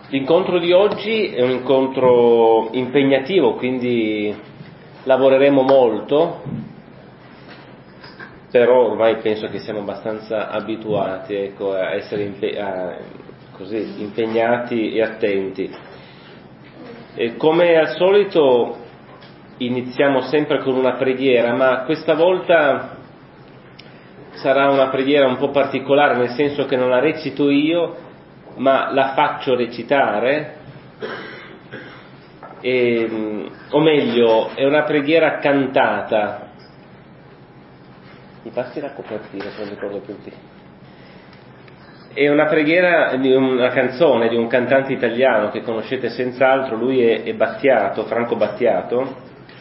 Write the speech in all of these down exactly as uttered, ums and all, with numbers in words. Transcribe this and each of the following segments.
L'incontro di oggi è un incontro impegnativo, quindi lavoreremo molto, però ormai penso che siamo abbastanza abituati, ecco, a essere impe- a, così, impegnati e attenti. E come al solito iniziamo sempre con una preghiera, ma questa volta sarà una preghiera un po' particolare, nel senso che non la recito io, ma la faccio recitare, e, o meglio, è una preghiera cantata. Mi passi la copertina, se non ricordo più chi. È una preghiera di una canzone di un cantante italiano che conoscete senz'altro, lui è, è Battiato, Franco Battiato.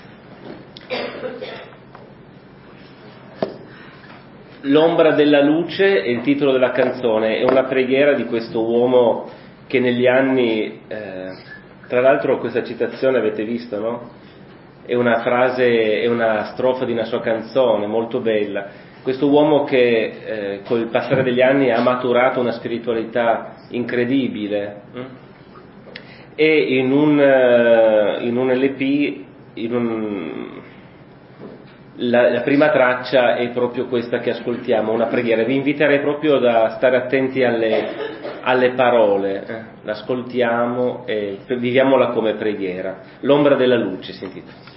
L'ombra della luce è il titolo della canzone, è una preghiera di questo uomo che negli anni, eh, tra l'altro questa citazione avete visto, no? È una frase, è una strofa di una sua canzone molto bella. Questo uomo che eh, col passare degli anni ha maturato una spiritualità incredibile, hm? E in un, uh, in un L P, in un La, la prima traccia è proprio questa che ascoltiamo, una preghiera. Vi inviterei proprio da stare attenti alle, alle parole, eh. L'ascoltiamo e viviamola come preghiera. L'ombra della luce si intitola.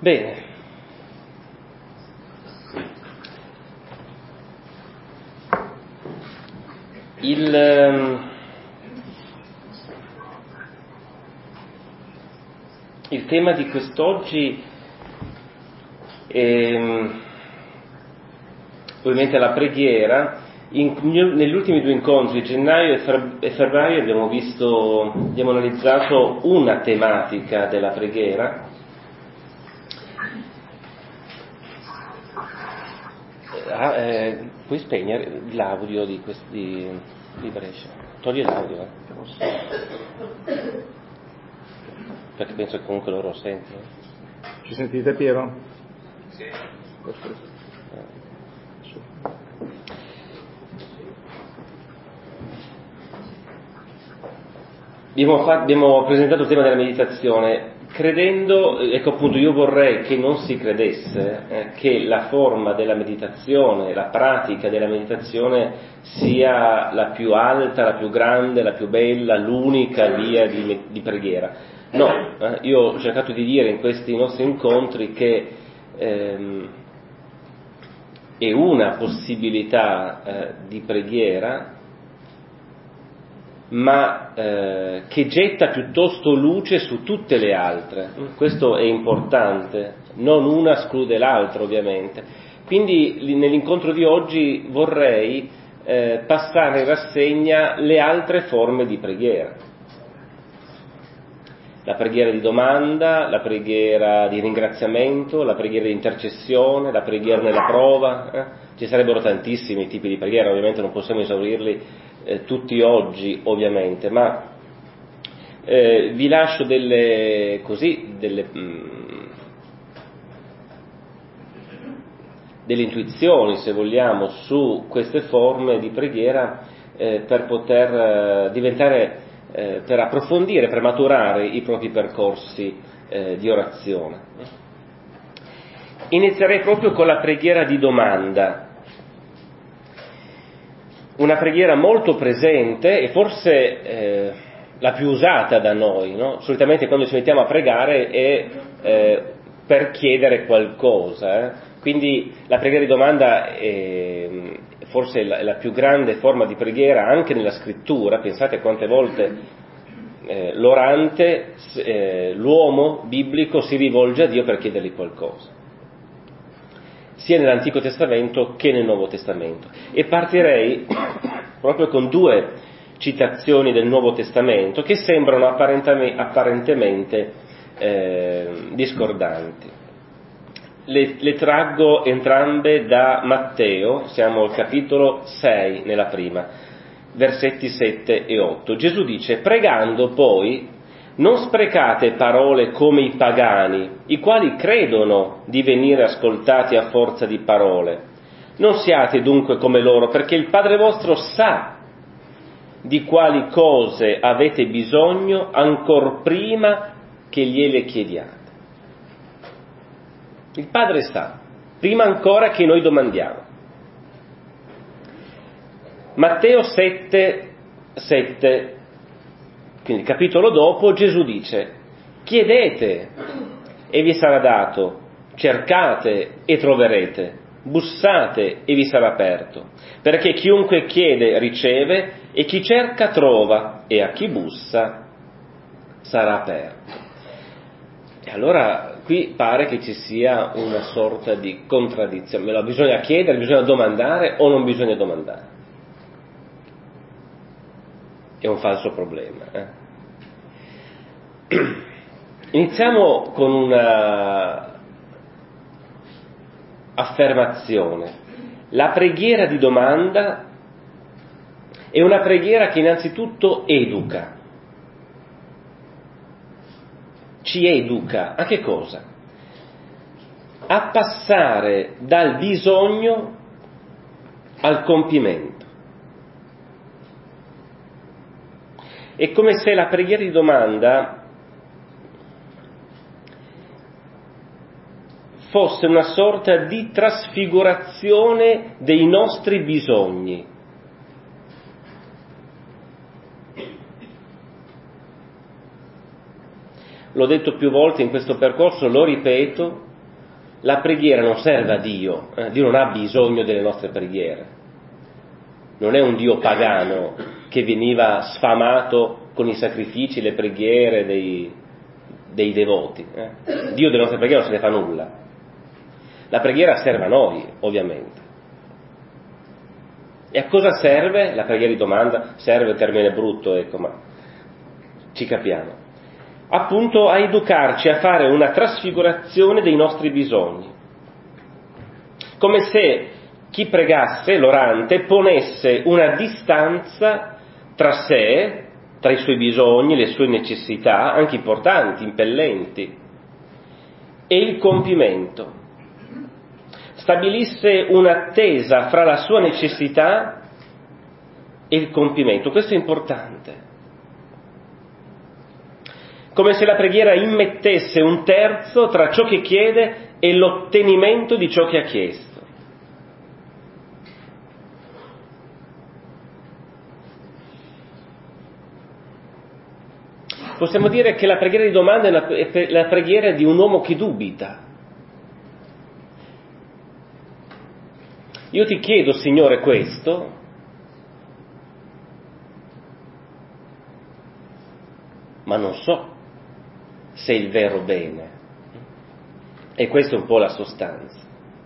Bene. Il, il tema di quest'oggi è ovviamente la preghiera. In, negli ultimi due incontri, gennaio e febbraio, abbiamo visto, abbiamo analizzato una tematica della preghiera. Ah, eh, puoi spegnere l'audio di questi di Brescia? Togli l'audio, eh? Perché penso che comunque loro sentono. Ci sentite, Piero? Sì. Perfetto. Abbiamo, fatto, abbiamo presentato il tema della meditazione, credendo, ecco appunto, io vorrei che non si credesse eh, che la forma della meditazione, la pratica della meditazione sia la più alta, la più grande, la più bella, l'unica via di, di preghiera. No, eh, io ho cercato di dire in questi nostri incontri che ehm, è una possibilità eh, di preghiera, ma eh, che getta piuttosto luce su tutte le altre. Questo è importante, non una esclude l'altra ovviamente. Quindi nell'incontro di oggi vorrei eh, passare in rassegna le altre forme di preghiera. La preghiera di domanda, la preghiera di ringraziamento, la preghiera di intercessione, la preghiera nella prova. Eh? Ci sarebbero tantissimi tipi di preghiera, ovviamente non possiamo esaurirli Eh, tutti oggi ovviamente, ma eh, vi lascio delle così delle, mh, delle intuizioni, se vogliamo, su queste forme di preghiera eh, per poter eh, diventare eh, per approfondire, per maturare i propri percorsi eh, di orazione. Inizierei proprio con la preghiera di domanda. Una preghiera molto presente e forse eh, la più usata da noi, no? Solitamente quando ci mettiamo a pregare è eh, per chiedere qualcosa, eh? Quindi la preghiera di domanda è forse la, la più grande forma di preghiera anche nella scrittura. Pensate quante volte eh, l'orante, eh, l'uomo biblico si rivolge a Dio per chiedergli qualcosa, sia nell'Antico Testamento che nel Nuovo Testamento. E partirei proprio con due citazioni del Nuovo Testamento che sembrano apparentemente eh, discordanti. Le, le traggo entrambe da Matteo, siamo al capitolo sei nella prima, versetti sette e otto. Gesù dice: pregando poi non sprecate parole come i pagani, i quali credono di venire ascoltati a forza di parole. Non siate dunque come loro, perché il Padre vostro sa di quali cose avete bisogno ancor prima che gliele chiediate. Il Padre sa, prima ancora che noi domandiamo. Matteo sette, sette. Quindi capitolo dopo Gesù dice: chiedete e vi sarà dato, cercate e troverete, bussate e vi sarà aperto, perché chiunque chiede riceve e chi cerca trova e a chi bussa sarà aperto. E allora qui pare che ci sia una sorta di contraddizione: bisogna chiedere, bisogna domandare o non bisogna domandare? È un falso problema. Eh? Iniziamo con una affermazione. La preghiera di domanda è una preghiera che innanzitutto educa. Ci educa a che cosa? A passare dal bisogno al compimento. È come se la preghiera di domanda fosse una sorta di trasfigurazione dei nostri bisogni. L'ho detto più volte in questo percorso, lo ripeto, la preghiera non serve a Dio, eh? Dio non ha bisogno delle nostre preghiere, non è un Dio pagano che veniva sfamato con i sacrifici, le preghiere dei, dei devoti, eh? Dio delle nostre preghiere non se ne fa nulla, la preghiera serve a noi ovviamente. E a cosa serve la preghiera di domanda? Serve un termine brutto, ecco, ma ci capiamo. Appunto a educarci a fare una trasfigurazione dei nostri bisogni, come se chi pregasse, l'orante, ponesse una distanza tra sé, tra i suoi bisogni, le sue necessità, anche importanti, impellenti, e il compimento. Stabilisse un'attesa fra la sua necessità e il compimento. Questo è importante. Come se la preghiera immettesse un terzo tra ciò che chiede e l'ottenimento di ciò che ha chiesto. Possiamo dire che la preghiera di domanda è la, è la preghiera di un uomo che dubita. Io ti chiedo, Signore, questo, ma non so se è il vero bene. E questa è un po' la sostanza.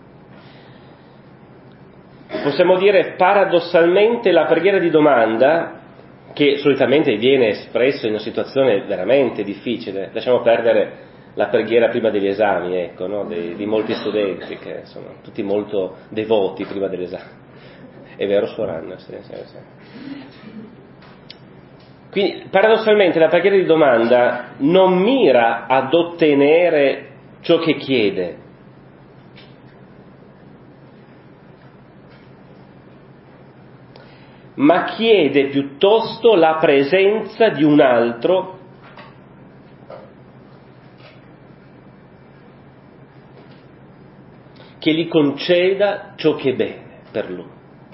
Possiamo dire paradossalmente la preghiera di domanda, che solitamente viene espressa in una situazione veramente difficile. Lasciamo perdere la preghiera prima degli esami, ecco, no? di, di molti studenti che sono tutti molto devoti prima dell'esame. È vero, Soranna? Sì, sì, sì. Quindi paradossalmente la preghiera di domanda non mira ad ottenere ciò che chiede, ma chiede piuttosto la presenza di un altro che gli conceda ciò che è bene per lui.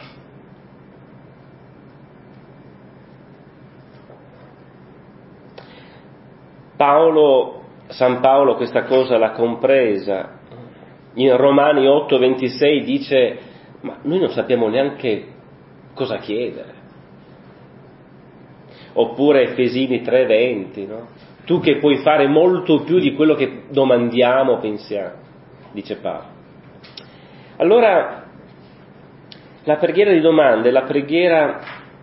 Paolo, San Paolo questa cosa l'ha compresa. In Romani otto ventisei dice: ma noi non sappiamo neanche cosa chiedere. Oppure Efesini tre venti, no? Tu che puoi fare molto più di quello che domandiamo, pensiamo, dice Paolo. Allora, la preghiera di domanda è la preghiera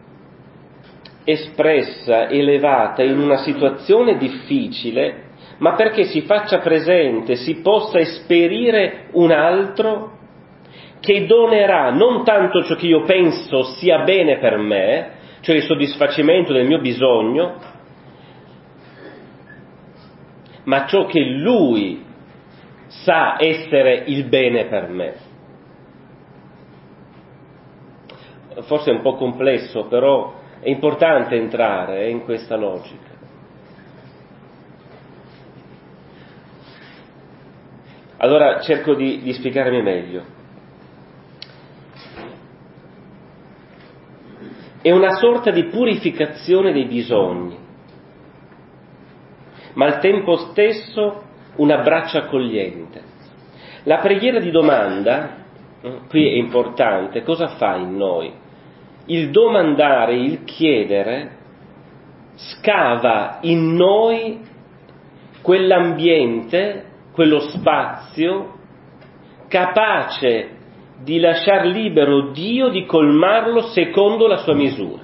espressa, elevata in una situazione difficile, ma perché si faccia presente, si possa esperire un altro che donerà non tanto ciò che io penso sia bene per me, cioè il soddisfacimento del mio bisogno, ma ciò che lui sa essere il bene per me. Forse è un po' complesso, però è importante entrare in questa logica. Allora cerco di, di spiegarmi meglio. È una sorta di purificazione dei bisogni, ma al tempo stesso un abbraccio accogliente. La preghiera di domanda, qui è importante, cosa fa in noi? Il domandare, il chiedere, scava in noi quell'ambiente, quello spazio, capace di lasciar libero Dio di colmarlo secondo la sua misura.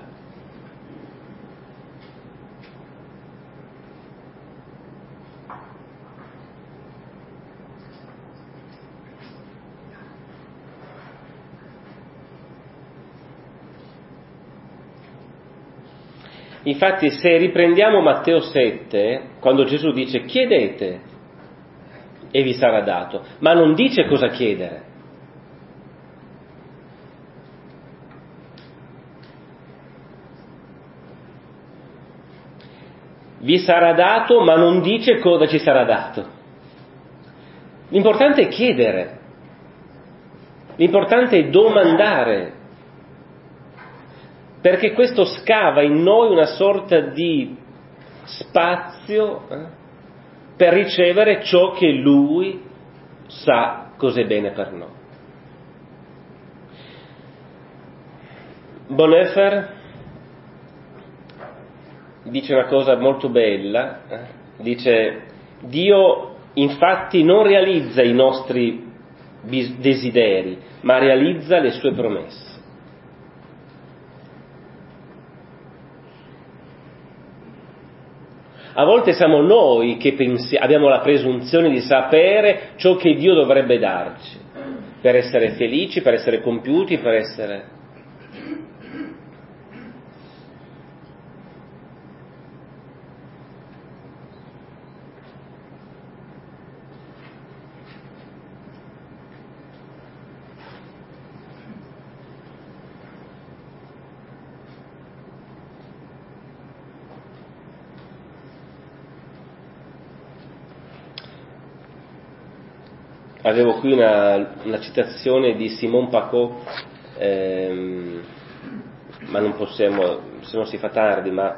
Infatti, se riprendiamo Matteo sette, quando Gesù dice chiedete e vi sarà dato, ma non dice cosa chiedere. Vi sarà dato, ma non dice cosa ci sarà dato. L'importante è chiedere, l'importante è domandare, perché questo scava in noi una sorta di spazio eh, per ricevere ciò che Lui sa cos'è bene per noi. Bonhoeffer dice una cosa molto bella, eh? Dice: Dio infatti non realizza i nostri desideri, ma realizza le sue promesse. A volte siamo noi che pensi- abbiamo la presunzione di sapere ciò che Dio dovrebbe darci, per essere felici, per essere compiuti, per essere... Avevo qui una, una citazione di Simon Pacot, ehm, ma non possiamo, se no si fa tardi, ma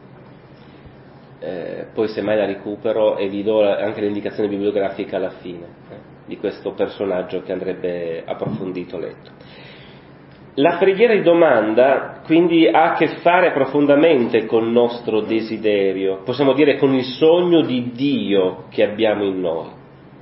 eh, poi semmai la recupero e vi do anche l'indicazione bibliografica alla fine eh, di questo personaggio che andrebbe approfondito, letto. La preghiera di domanda quindi ha a che fare profondamente col nostro desiderio, possiamo dire con il sogno di Dio che abbiamo in noi.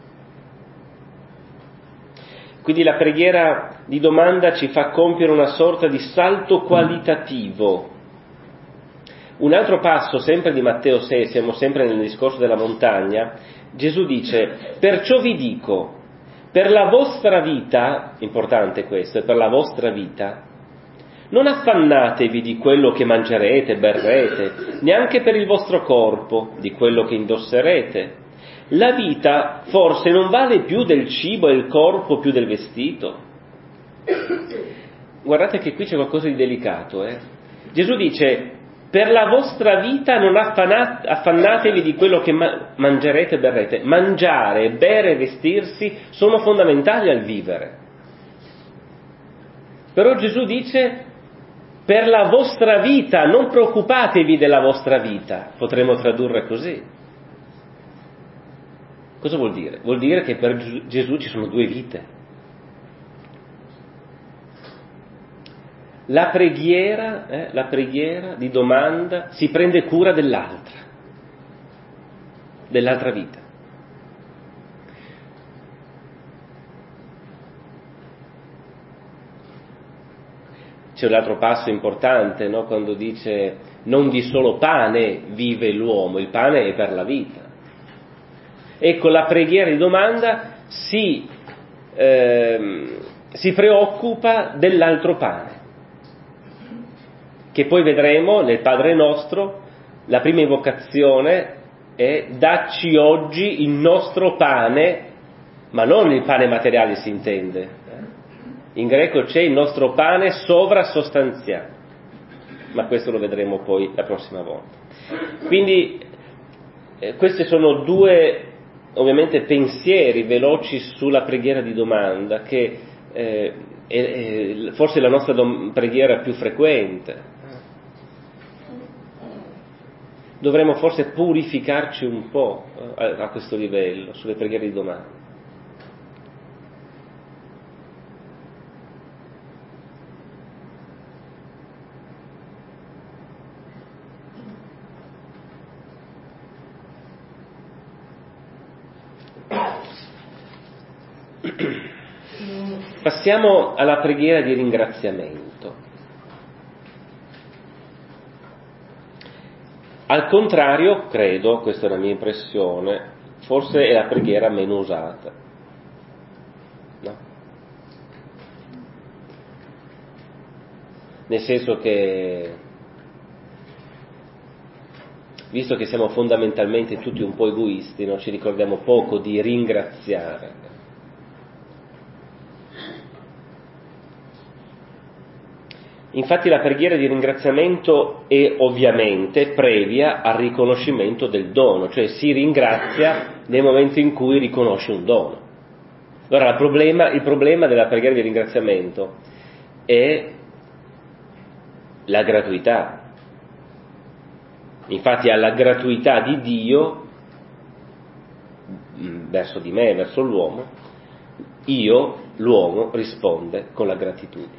Quindi la preghiera di domanda ci fa compiere una sorta di salto qualitativo. Un altro passo, sempre di Matteo sei, siamo sempre nel discorso della montagna, Gesù dice: perciò vi dico, per la vostra vita, importante questo, è per la vostra vita, non affannatevi di quello che mangerete, berrete, neanche per il vostro corpo, di quello che indosserete. La vita forse non vale più del cibo e il corpo più del vestito? Guardate che qui c'è qualcosa di delicato, eh? Gesù dice: per la vostra vita non affannate, affannatevi di quello che ma- mangerete e berrete. Mangiare, bere e vestirsi sono fondamentali al vivere. Però Gesù dice: per la vostra vita, non preoccupatevi della vostra vita. Potremmo tradurre così. Cosa vuol dire? Vuol dire che per Gesù ci sono due vite. La preghiera, eh, la preghiera di domanda si prende cura dell'altra, dell'altra vita. C'è un altro passo importante, no? Quando dice: non di solo pane vive l'uomo, il pane è per la vita. Ecco, la preghiera di domanda si, ehm, si preoccupa dell'altro pane, che poi vedremo nel Padre Nostro. La prima invocazione è: dacci oggi il nostro pane, ma non il pane materiale si intende. In greco c'è il nostro pane sovrasostanziale, ma questo lo vedremo poi la prossima volta. Quindi eh, questi sono due, ovviamente, pensieri veloci sulla preghiera di domanda, che eh, è, è forse la nostra dom- preghiera più frequente. Dovremmo forse purificarci un po' a, a questo livello, sulle preghiere di domanda. Passiamo alla preghiera di ringraziamento. Al contrario, credo, questa è la mia impressione, forse è la preghiera meno usata. No? Nel senso che, visto che siamo fondamentalmente tutti un po' egoisti, no? Ci ricordiamo poco di ringraziare. Infatti la preghiera di ringraziamento è ovviamente previa al riconoscimento del dono, cioè si ringrazia nel momento in cui riconosce un dono. Allora il problema, il problema della preghiera di ringraziamento è la gratuità. Infatti alla gratuità di Dio verso di me, verso l'uomo, io, l'uomo, risponde con la gratitudine.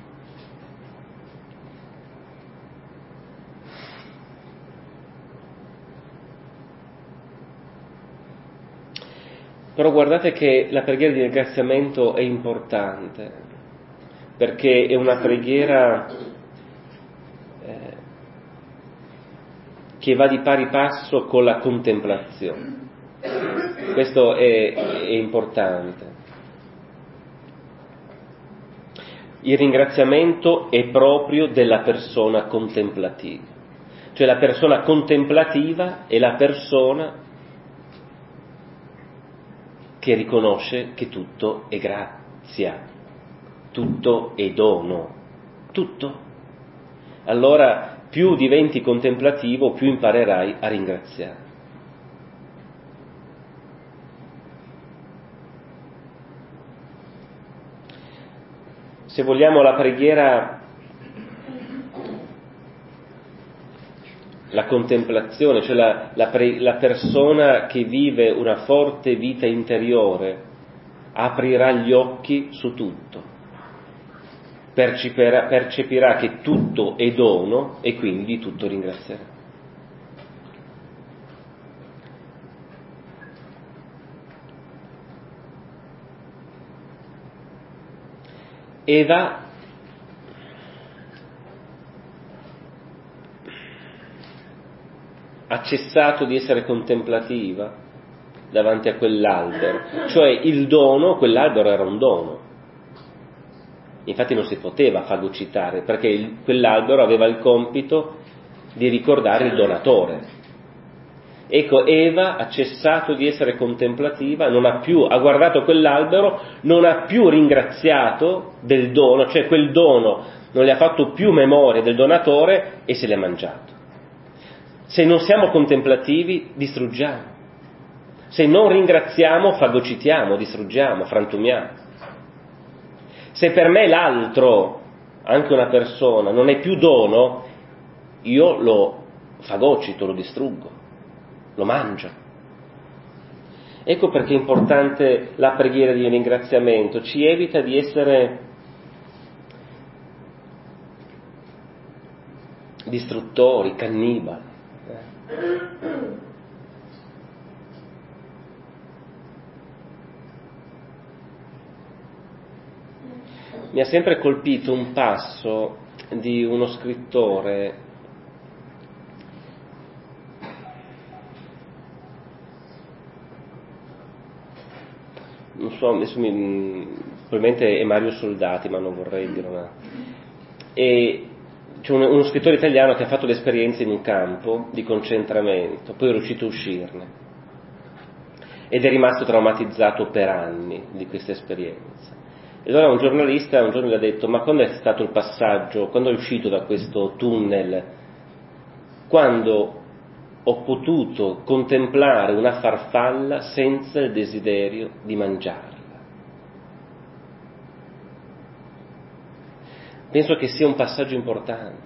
Però guardate che la preghiera di ringraziamento è importante, perché è una preghiera eh, che va di pari passo con la contemplazione. Questo è, è importante. Il ringraziamento è proprio della persona contemplativa, cioè la persona contemplativa è la persona che riconosce che tutto è grazia, tutto è dono, tutto. Allora più diventi contemplativo, più imparerai a ringraziare. Se vogliamo la preghiera, la contemplazione, cioè la, la, pre, la persona che vive una forte vita interiore aprirà gli occhi su tutto, percepirà, percepirà che tutto è dono e quindi tutto ringrazierà. Eva ha cessato di essere contemplativa davanti a quell'albero, cioè il dono, quell'albero era un dono, infatti non si poteva fagocitare perché il, quell'albero aveva il compito di ricordare il donatore. Ecco, Eva ha cessato di essere contemplativa, non ha più, ha guardato quell'albero, non ha più ringraziato del dono, cioè quel dono non le ha fatto più memoria del donatore e se l'è mangiato. Se non siamo contemplativi, distruggiamo. Se non ringraziamo, fagocitiamo, distruggiamo, frantumiamo. Se per me l'altro, anche una persona, non è più dono, io lo fagocito, lo distruggo, lo mangio. Ecco perché è importante la preghiera di ringraziamento, ci evita di essere distruttori, cannibali. Mi ha sempre colpito un passo di uno scrittore non so, adesso mi, probabilmente è Mario Soldati, ma non vorrei dire una... E c'è uno, uno scrittore italiano che ha fatto l'esperienza in un campo di concentramento, poi è riuscito a uscirne ed è rimasto traumatizzato per anni di questa esperienza. E allora un giornalista un giorno gli ha detto: ma quando è stato il passaggio, quando è uscito da questo tunnel, quando ho potuto contemplare una farfalla senza il desiderio di mangiarla? Penso che sia un passaggio importante.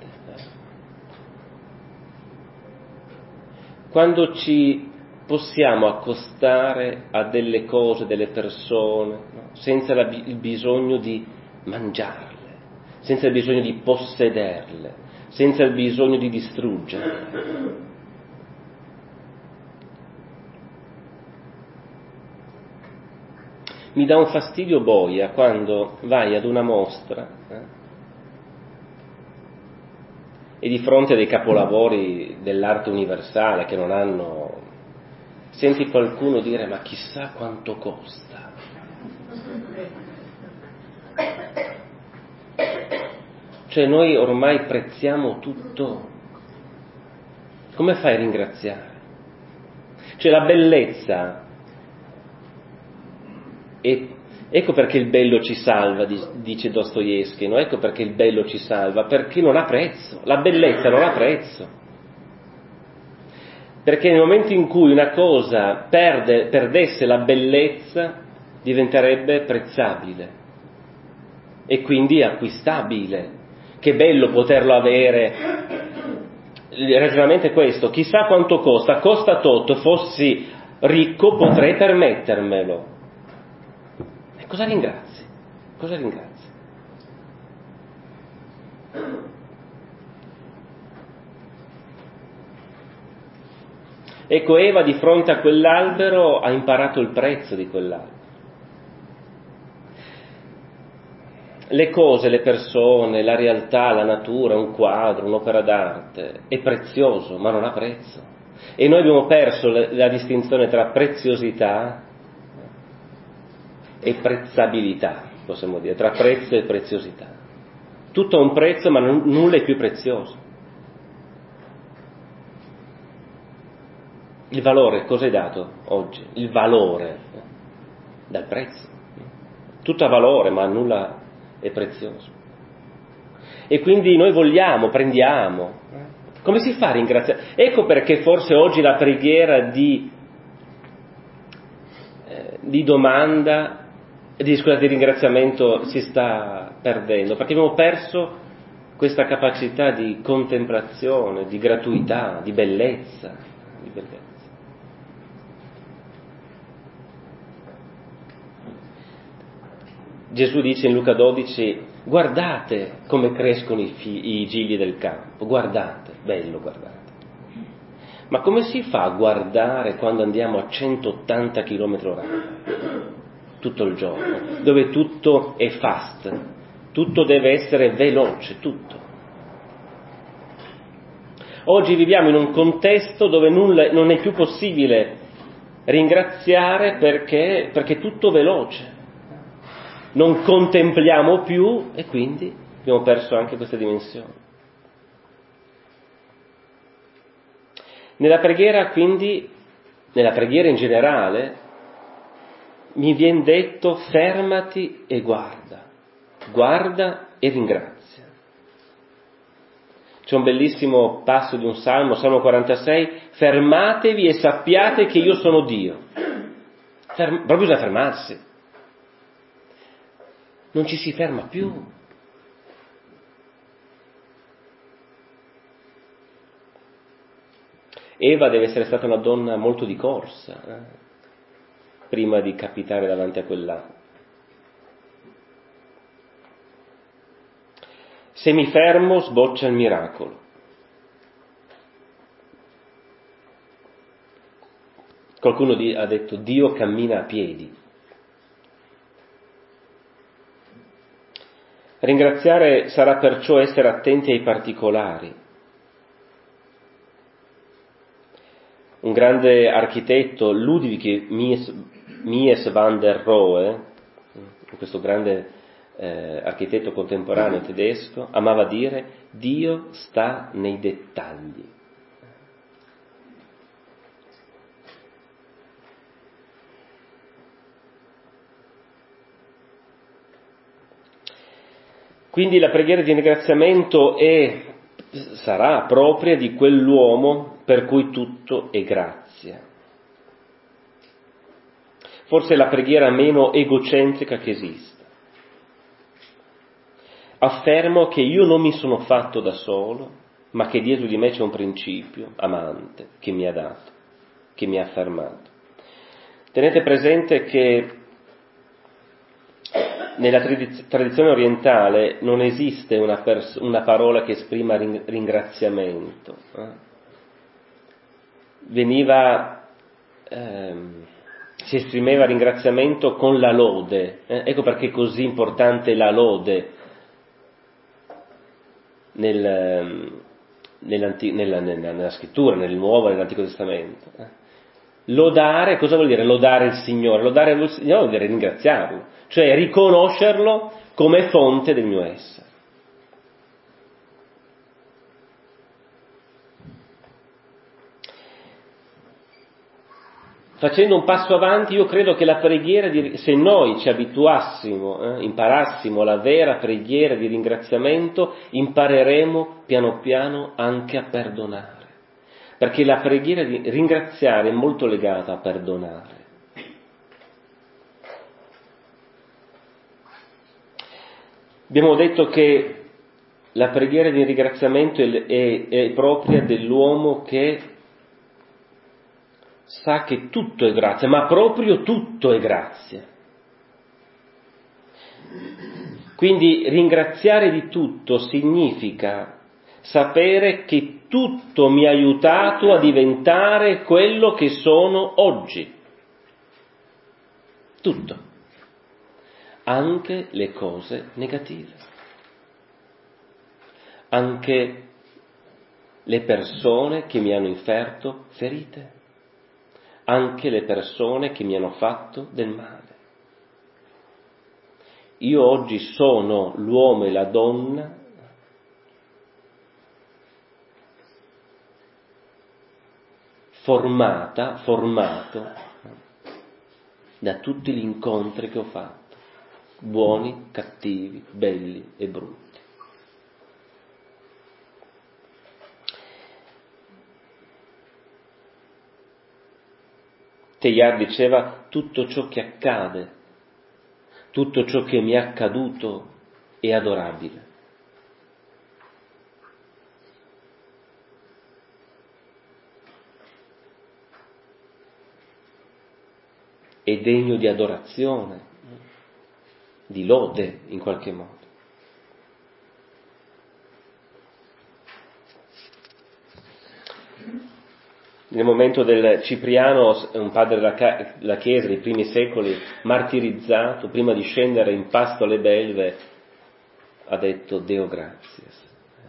Quando ci possiamo accostare a delle cose, delle persone, no? senza la, il bisogno di mangiarle, senza il bisogno di possederle, senza il bisogno di distruggerle. Mi dà un fastidio boia quando vai ad una mostra eh, e di fronte a dei capolavori dell'arte universale che non hanno... senti qualcuno dire: ma chissà quanto costa. Cioè noi ormai prezziamo tutto. Come fai a ringraziare? Cioè la bellezza, e ecco perché il bello ci salva, dice Dostoevskij, no? Ecco perché il bello ci salva, perché non ha prezzo, la bellezza non ha prezzo. Perché nel momento in cui una cosa perde, perdesse la bellezza, diventerebbe prezzabile e quindi acquistabile. Che bello poterlo avere. Il ragionamento è questo: chissà quanto costa, costa tutto, fossi ricco potrei permettermelo. Cosa ringrazi? Cosa ringrazi? Ecco, Eva di fronte a quell'albero ha imparato il prezzo di quell'albero. Le cose, le persone, la realtà, la natura, un quadro, un'opera d'arte è prezioso, ma non ha prezzo. E noi abbiamo perso la, la distinzione tra preziosità e prezzabilità, possiamo dire, tra prezzo e preziosità. Tutto ha un prezzo, ma non, nulla è più prezioso. Il valore, cosa è dato oggi? Il valore dal prezzo. Tutto ha valore, ma nulla è prezioso. E quindi noi vogliamo, prendiamo. Come si fa a ringraziare? Ecco perché forse oggi la preghiera di, eh, di domanda, di, scusate, di ringraziamento si sta perdendo, perché abbiamo perso questa capacità di contemplazione, di gratuità, di bellezza, di bellezza. Gesù dice in Luca dodici, guardate come crescono i, figli, i gigli del campo, guardate, bello guardate. Ma come si fa a guardare quando andiamo a centottanta chilometri orari, tutto il giorno, dove tutto è fast, tutto deve essere veloce, tutto. Oggi viviamo in un contesto dove nulla, non è più possibile ringraziare perché, perché è tutto veloce. Non contempliamo più e quindi abbiamo perso anche questa dimensione. Nella preghiera, quindi, nella preghiera in generale, mi viene detto fermati e guarda, guarda e ringrazia. C'è un bellissimo passo di un salmo, Salmo quarantasei, fermatevi e sappiate che io sono Dio. Ferm- proprio bisogna fermarsi. Non ci si ferma più. Eva deve essere stata una donna molto di corsa, eh? prima di capitare davanti a quell'acqua. Se mi fermo sboccia il miracolo. Qualcuno ha detto Dio cammina a piedi. Ringraziare sarà perciò essere attenti ai particolari. Un grande architetto, Ludwig Mies, Mies van der Rohe, questo grande eh, architetto contemporaneo tedesco, amava dire Dio sta nei dettagli. Quindi la preghiera di ringraziamento è, sarà propria di quell'uomo per cui tutto è grazia. Forse è la preghiera meno egocentrica che esista. Affermo che io non mi sono fatto da solo, ma che dietro di me c'è un principio amante che mi ha dato, che mi ha affermato. Tenete presente che nella tradizione orientale non esiste una, pers- una parola che esprima ringraziamento. Eh? Veniva, ehm, si esprimeva ringraziamento con la lode. Eh? Ecco perché è così importante la lode nel, nella, nella, nella scrittura, nel Nuovo e nell'Antico Testamento. Eh? Lodare, cosa vuol dire lodare il Signore? Lodare il Signore vuol dire ringraziarlo, cioè riconoscerlo come fonte del mio essere. Facendo un passo avanti, io credo che la preghiera, di, se noi ci abituassimo, eh, imparassimo la vera preghiera di ringraziamento, impareremo piano piano anche a perdonare. Perché la preghiera di ringraziare è molto legata a perdonare. Abbiamo detto che la preghiera di ringraziamento è, è, è propria dell'uomo che sa che tutto è grazia, ma proprio tutto è grazia. Quindi ringraziare di tutto significa sapere che tutto mi ha aiutato a diventare quello che sono oggi. Tutto. Anche le cose negative. Anche le persone che mi hanno inferto ferite. Anche le persone che mi hanno fatto del male. Io oggi sono l'uomo e la donna formata, formato da tutti gli incontri che ho fatto, buoni, cattivi, belli e brutti. Teilhard diceva: tutto ciò che accade, tutto ciò che mi è accaduto è adorabile. È degno di adorazione, di lode in qualche modo. Nel momento del Cipriano, un padre della Chiesa dei primi secoli, martirizzato, prima di scendere in pasto alle belve, ha detto Deo gratias.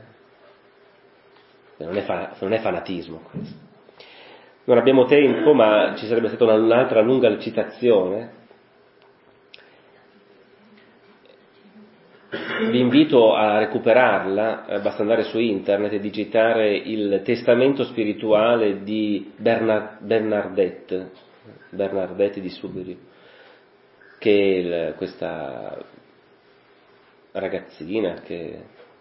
Non è, fa, non è fanatismo questo. Non abbiamo tempo, ma ci sarebbe stata un'altra lunga citazione. Vi invito a recuperarla, basta andare su internet e digitare il testamento spirituale di Bernard, Bernardette, Bernardette di Soubirous, che è il, questa ragazzina che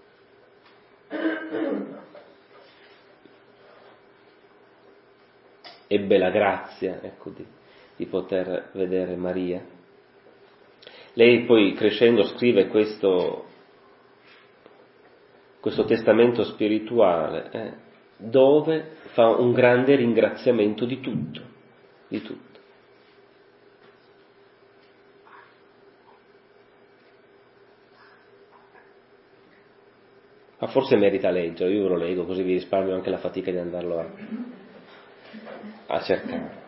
ebbe la grazia, ecco, di, di poter vedere Maria. Lei poi crescendo scrive questo, questo testamento spirituale eh, dove fa un grande ringraziamento di tutto, di tutto. Ma forse merita leggere, io ve lo leggo così vi risparmio anche la fatica di andarlo a, a cercare.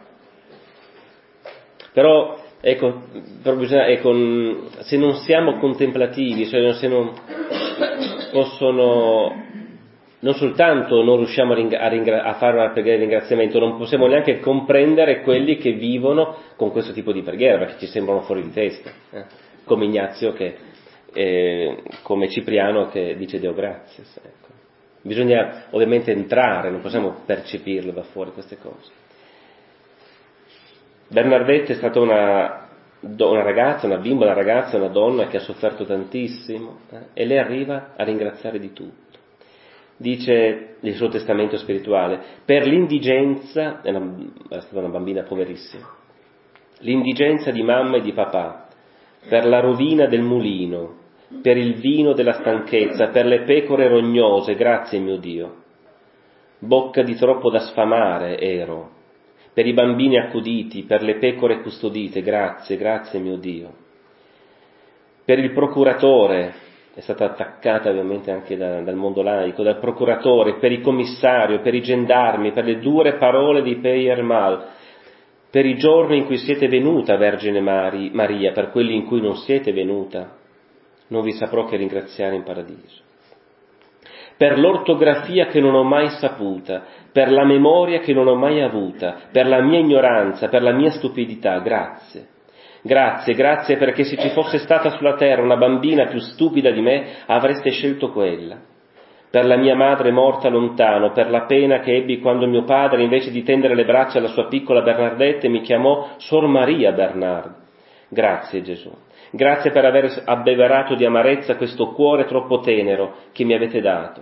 Però ecco, però bisogna, ecco, se non siamo contemplativi, cioè se non possono, non soltanto non riusciamo a, ringra- a, ringra- a fare una preghiera di ringraziamento, non possiamo neanche comprendere quelli che vivono con questo tipo di preghiera, perché ci sembrano fuori di testa, eh? Come Ignazio, che, eh, come Cipriano che dice Deo gratias. Ecco. Bisogna ovviamente entrare, non possiamo percepirle da fuori queste cose. Bernardette è stata una, una ragazza, una bimba, una ragazza, una donna che ha sofferto tantissimo eh, e lei arriva a ringraziare di tutto. Dice nel suo testamento spirituale: per l'indigenza, è, una, è stata una bambina poverissima, l'indigenza di mamma e di papà, per la rovina del mulino, per il vino della stanchezza, per le pecore rognose, grazie mio Dio. Bocca di troppo da sfamare ero, per i bambini accuditi, per le pecore custodite, grazie, grazie mio Dio. Per il procuratore, è stata attaccata ovviamente anche da, dal mondo laico, dal procuratore, per il commissario, per i gendarmi, per le dure parole di Pierre Mal, per i giorni in cui siete venuta, Vergine Mari, Maria, per quelli in cui non siete venuta, non vi saprò che ringraziare in paradiso. Per l'ortografia che non ho mai saputa, per la memoria che non ho mai avuta, per la mia ignoranza, per la mia stupidità, grazie. Grazie, grazie perché se ci fosse stata sulla terra una bambina più stupida di me, avreste scelto quella. Per la mia madre morta lontano, per la pena che ebbi quando mio padre, invece di tendere le braccia alla sua piccola Bernardette, mi chiamò Sor Maria Bernard. Grazie Gesù. Grazie per aver abbeverato di amarezza questo cuore troppo tenero che mi avete dato.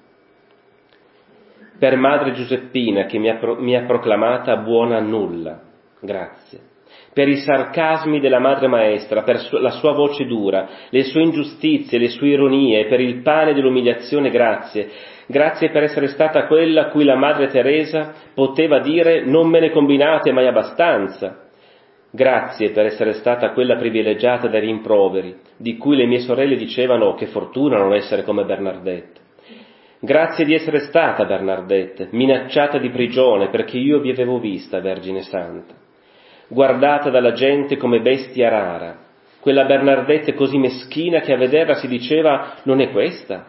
Per Madre Giuseppina che mi ha, pro- mi ha proclamata buona a nulla. Grazie. Per i sarcasmi della Madre Maestra, per su- la sua voce dura, le sue ingiustizie, le sue ironie, per il pane dell'umiliazione, grazie. Grazie per essere stata quella a cui la Madre Teresa poteva dire non me ne combinate mai abbastanza. Grazie per essere stata quella privilegiata dai rimproveri, di cui le mie sorelle dicevano che fortuna non essere come Bernardette. Grazie di essere stata Bernardette, minacciata di prigione perché io vi avevo vista, Vergine Santa, guardata dalla gente come bestia rara, quella Bernardette così meschina che a vederla si diceva non è questa.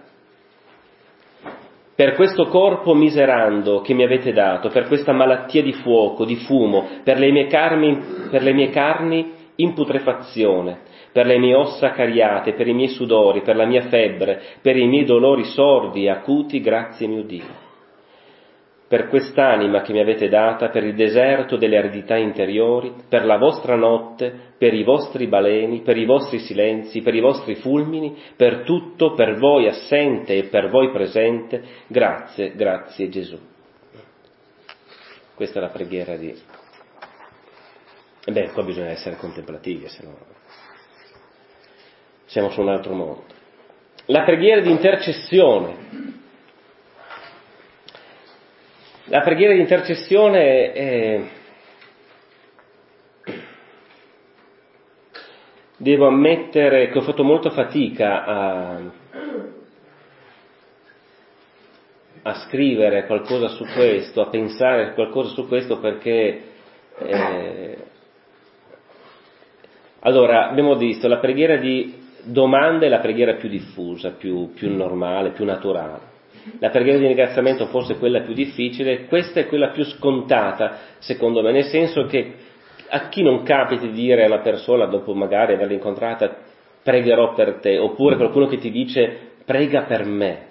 Per questo corpo miserando che mi avete dato, per questa malattia di fuoco, di fumo, per le mie carni, per le mie carni in putrefazione, per le mie ossa cariate, per i miei sudori, per la mia febbre, per i miei dolori sordi e acuti, grazie mio Dio. Per quest'anima che mi avete data, per il deserto delle aridità interiori, per la vostra notte, per i vostri baleni, per i vostri silenzi, per i vostri fulmini, per tutto, per voi assente e per voi presente, grazie, grazie Gesù. Questa è la preghiera di... E beh, qua bisogna essere contemplativi, se no siamo su un altro mondo. La preghiera di intercessione. La preghiera di intercessione è... Devo ammettere che ho fatto molta fatica a, a scrivere qualcosa su questo, a pensare qualcosa su questo perché... Eh, allora, abbiamo visto, la preghiera di domanda è la preghiera più diffusa, più, più normale, più naturale. La preghiera di ringraziamento forse è quella più difficile, questa è quella più scontata, secondo me, nel senso che a chi non capita di dire a una persona, dopo magari averla incontrata, pregherò per te, oppure qualcuno che ti dice prega per me,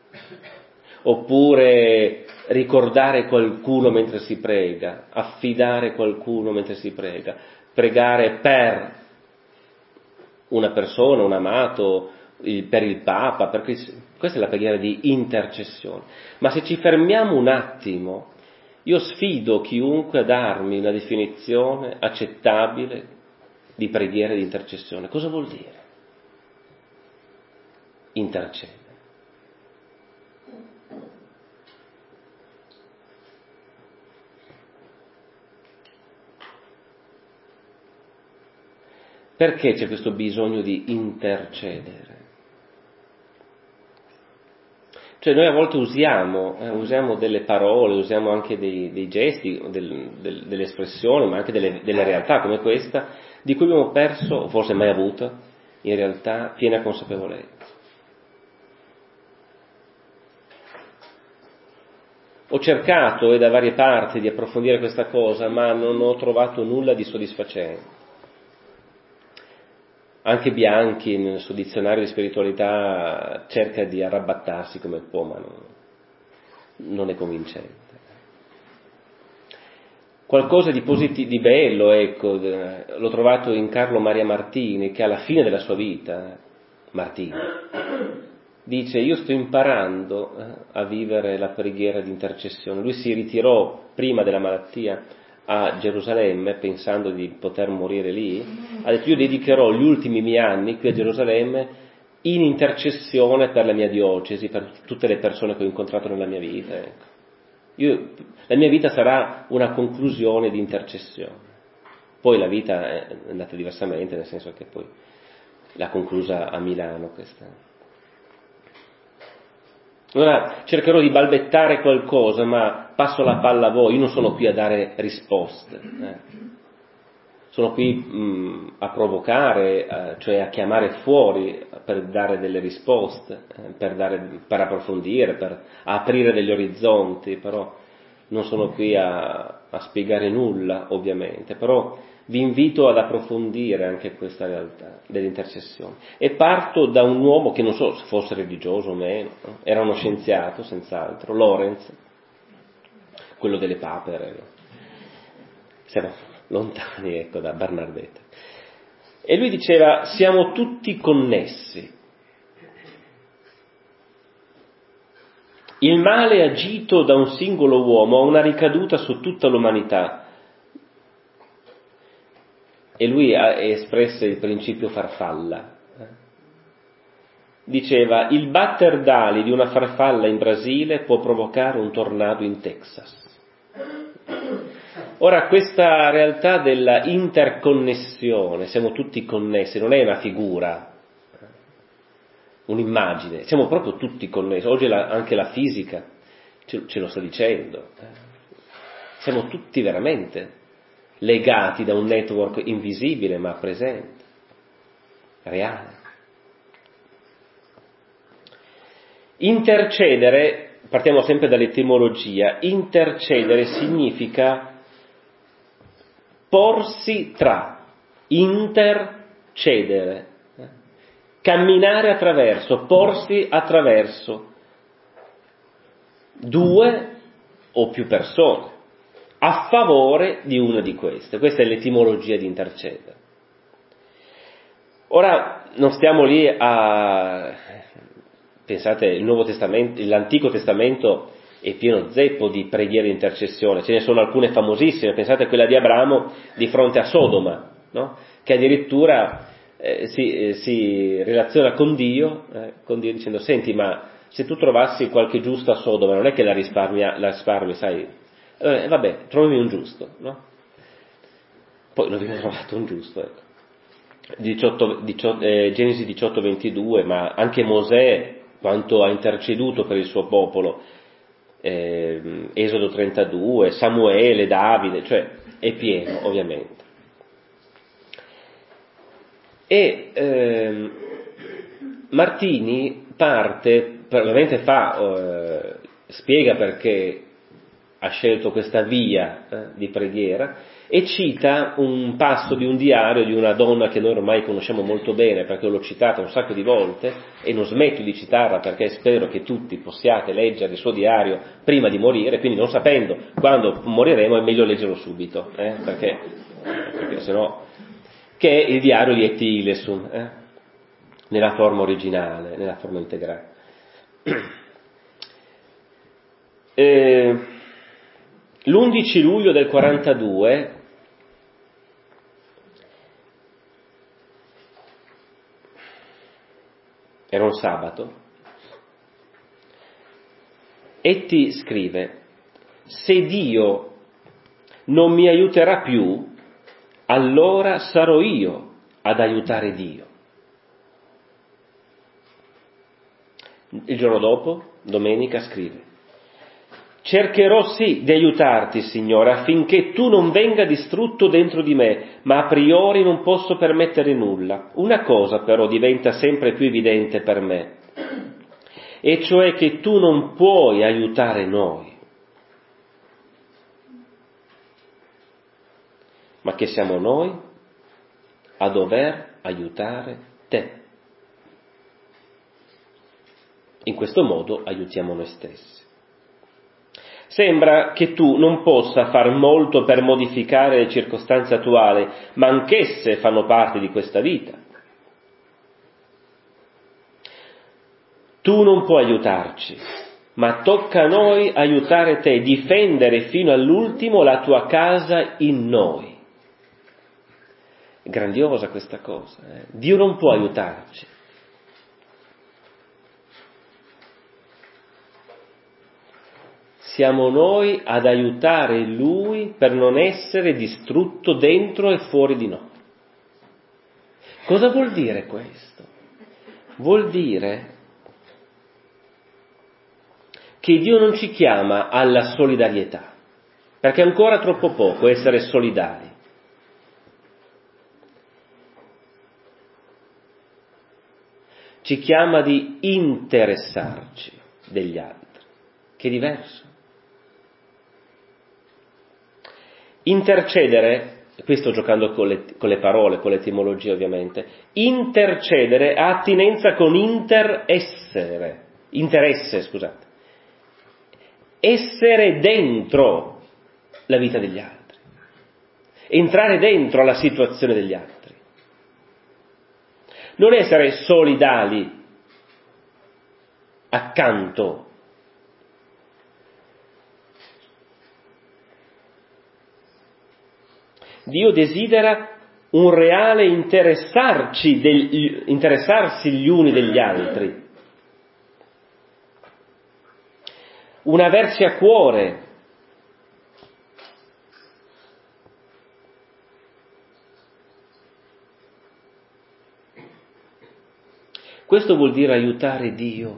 oppure ricordare qualcuno mentre si prega, affidare qualcuno mentre si prega, pregare per una persona, un amato, il, per il Papa, per questa è la preghiera di intercessione. Ma se ci fermiamo un attimo, io sfido chiunque a darmi una definizione accettabile di preghiera di intercessione. Cosa vuol dire? Intercedere. Perché c'è questo bisogno di intercedere? Cioè noi a volte usiamo, eh, usiamo delle parole, usiamo anche dei, dei gesti, del, del, delle espressioni, ma anche delle, delle realtà come questa, di cui abbiamo perso, o forse mai avuto, in realtà piena consapevolezza. Ho cercato e da varie parti di approfondire questa cosa, ma non ho trovato nulla di soddisfacente. Anche Bianchi nel suo dizionario di spiritualità cerca di arrabattarsi come può, ma non, non è convincente. Qualcosa di positivo, di bello, ecco, l'ho trovato in Carlo Maria Martini, che alla fine della sua vita, Martini, dice io sto imparando a vivere la preghiera di intercessione. Lui si ritirò prima della malattia a Gerusalemme pensando di poter morire lì, ha detto io dedicherò gli ultimi miei anni qui a Gerusalemme in intercessione per la mia diocesi, per tutte le persone che ho incontrato nella mia vita. Ecco. Io, la mia vita sarà una conclusione di intercessione. Poi la vita è andata diversamente, nel senso che poi l'ha conclusa a Milano questa. Allora cercherò di balbettare qualcosa, ma passo la palla a voi, io non sono qui a dare risposte, eh. Sono qui mh, a provocare, eh, cioè a chiamare fuori per dare delle risposte, eh, per, dare, per approfondire, per aprire degli orizzonti, però non sono qui a, a spiegare nulla, ovviamente, però vi invito ad approfondire anche questa realtà dell'intercessione. E parto da un uomo che non so se fosse religioso o meno, no? Era uno scienziato, senz'altro, Lorenz, quello delle papere. Siamo lontani, ecco, da Bernardette. E lui diceva, siamo tutti connessi. Il male agito da un singolo uomo ha una ricaduta su tutta l'umanità. E lui ha espresso il principio farfalla. Diceva, il batter d'ali di una farfalla in Brasile può provocare un tornado in Texas. Ora, questa realtà della interconnessione, siamo tutti connessi, non è una figura, un'immagine, siamo proprio tutti connessi. Oggi la, anche la fisica ce, ce lo sta dicendo. Siamo tutti veramente legati da un network invisibile ma presente, reale. Intercedere, partiamo sempre dall'etimologia, intercedere significa porsi tra, intercedere, camminare attraverso, porsi attraverso due o più persone, a favore di una di queste. Questa è l'etimologia di intercedere. Ora, non stiamo lì a... Pensate, il Nuovo Testamento, l'Antico Testamento è pieno zeppo di preghiere di intercessione, ce ne sono alcune famosissime, pensate a quella di Abramo di fronte a Sodoma, no? Che addirittura eh, si, eh, si relaziona con Dio, eh, con Dio dicendo: senti, ma se tu trovassi qualche giusto a Sodoma, non è che la risparmia, la risparmi, sai, eh, vabbè, trovami un giusto, no? Poi non viene trovato un giusto, ecco. diciotto, diciotto, eh, Genesi diciotto ventidue, ma anche Mosè, quanto ha interceduto per il suo popolo, eh, Esodo trentadue, Samuele, Davide, cioè è pieno, ovviamente. E eh, Martini parte, ovviamente fa, eh, spiega perché ha scelto questa via eh, di preghiera, e cita un passo di un diario di una donna che noi ormai conosciamo molto bene, perché l'ho citata un sacco di volte e non smetto di citarla perché spero che tutti possiate leggere il suo diario prima di morire, quindi non sapendo quando moriremo è meglio leggerlo subito, eh, perché, perché sennò, che è il diario di Etti Ilesum, eh, nella forma originale, nella forma integrale. Eh, l'undici luglio del quarantadue era un sabato, Etti scrive: se Dio non mi aiuterà più, allora sarò io ad aiutare Dio. Il giorno dopo, domenica, scrive: cercherò sì di aiutarti, Signore, affinché tu non venga distrutto dentro di me, ma a priori non posso permettere nulla. Una cosa però diventa sempre più evidente per me, e cioè che tu non puoi aiutare noi, ma che siamo noi a dover aiutare te. In questo modo aiutiamo noi stessi. Sembra che tu non possa far molto per modificare le circostanze attuali, ma anch'esse fanno parte di questa vita. Tu non puoi aiutarci, ma tocca a noi aiutare te, difendere fino all'ultimo la tua casa in noi. È grandiosa questa cosa, eh? Dio non può aiutarci. Siamo noi ad aiutare Lui per non essere distrutto dentro e fuori di noi. Cosa vuol dire questo? Vuol dire che Dio non ci chiama alla solidarietà, perché è ancora troppo poco essere solidari. Ci chiama di interessarci degli altri, che è diverso. Intercedere, qui sto giocando con le, con le parole, con l'etimologia ovviamente, intercedere ha attinenza con interessere, interesse, scusate, essere dentro la vita degli altri, entrare dentro la situazione degli altri, non essere solidali accanto. Dio desidera un reale interessarci del, interessarsi gli uni degli altri, un averci a cuore, Questo vuol dire aiutare Dio.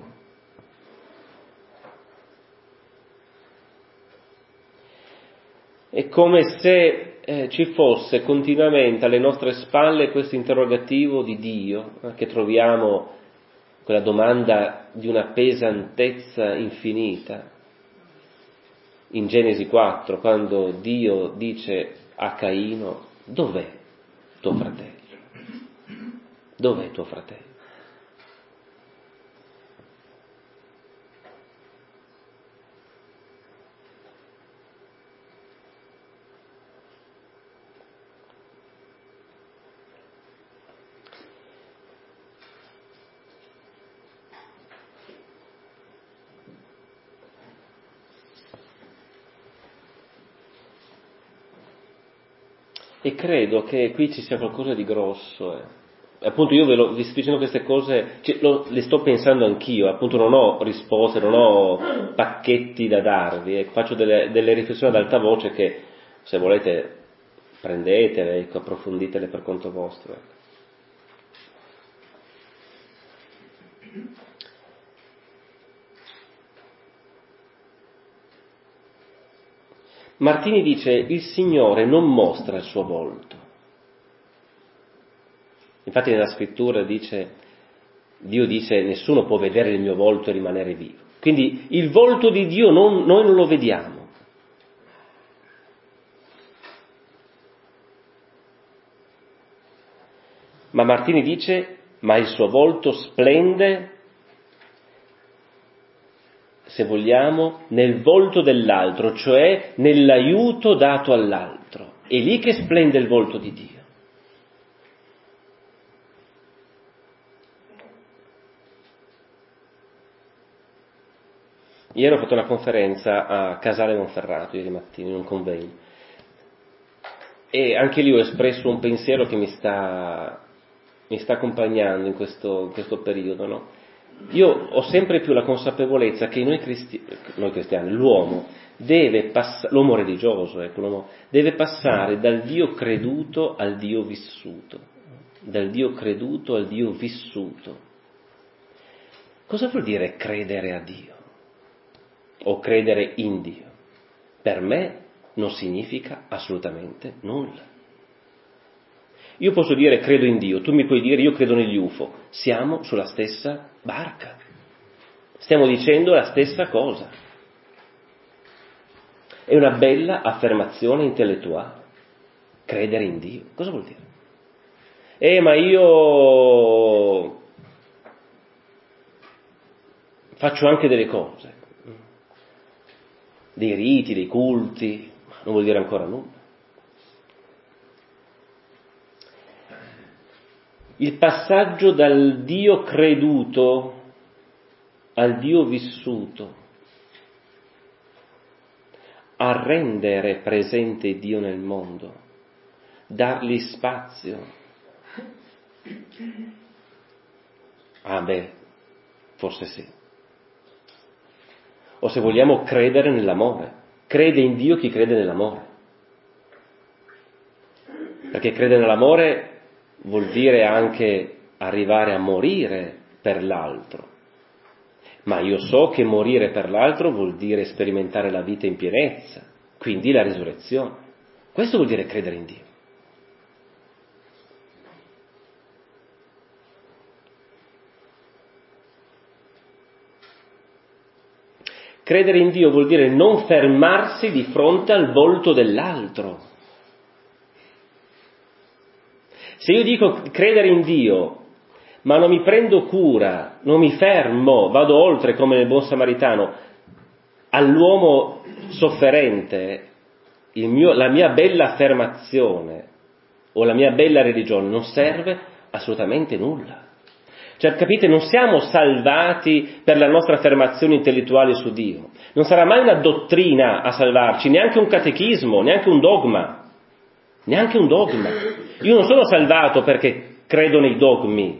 È come se eh, ci fosse continuamente alle nostre spalle questo interrogativo di Dio, eh, che troviamo quella domanda di una pesantezza infinita. In Genesi quattro, quando Dio dice a Caino: dov'è tuo fratello? Dov'è tuo fratello? E credo che qui ci sia qualcosa di grosso. Eh. Appunto io ve lo, vi sto dicendo queste cose, cioè, lo, le sto pensando anch'io, appunto non ho risposte, non ho pacchetti da darvi, eh. Faccio delle, delle riflessioni ad alta voce che se volete prendetele, ecco, approfonditele per conto vostro. Ecco. Martini dice: il Signore non mostra il suo volto. Infatti nella scrittura dice, Dio dice: nessuno può vedere il mio volto e rimanere vivo. Quindi il volto di Dio non, noi non lo vediamo. Ma Martini dice: ma il suo volto splende, se vogliamo, nel volto dell'altro, cioè nell'aiuto dato all'altro. È lì che splende il volto di Dio. Ieri ho fatto una conferenza a Casale Monferrato, ieri mattina, in un convegno, e anche lì ho espresso un pensiero che mi sta, mi sta accompagnando in questo, in questo periodo, no? Io ho sempre più la consapevolezza che noi, cristi- noi cristiani, l'uomo, deve pass- l'uomo religioso, ecco, l'uomo deve passare dal Dio creduto al Dio vissuto, dal Dio creduto al Dio vissuto. Cosa vuol dire credere a Dio? O credere in Dio? Per me non significa assolutamente nulla. Io posso dire credo in Dio, tu mi puoi dire io credo negli U F O, siamo sulla stessa barca, stiamo dicendo la stessa cosa. È una bella affermazione intellettuale, credere in Dio. Cosa vuol dire? Eh, ma io faccio anche delle cose, dei riti, dei culti, non vuol dire ancora nulla. Il passaggio dal Dio creduto al Dio vissuto, a rendere presente Dio nel mondo, dargli spazio. Ah beh, forse sì. O se vogliamo credere nell'amore, crede in Dio chi crede nell'amore. Perché credere nell'amore vuol dire anche arrivare a morire per l'altro. Ma io so che morire per l'altro vuol dire sperimentare la vita in pienezza, quindi la risurrezione. Questo vuol dire credere in Dio. Credere in Dio vuol dire non fermarsi di fronte al volto dell'altro. Se io dico credere in Dio, ma non mi prendo cura, non mi fermo, vado oltre come nel buon samaritano, all'uomo sofferente, il mio, la mia bella affermazione o la mia bella religione non serve assolutamente nulla. Cioè, capite, non siamo salvati per la nostra affermazione intellettuale su Dio. Non sarà mai una dottrina a salvarci, neanche un catechismo, neanche un dogma. Neanche un dogma. Io non sono salvato perché credo nei dogmi.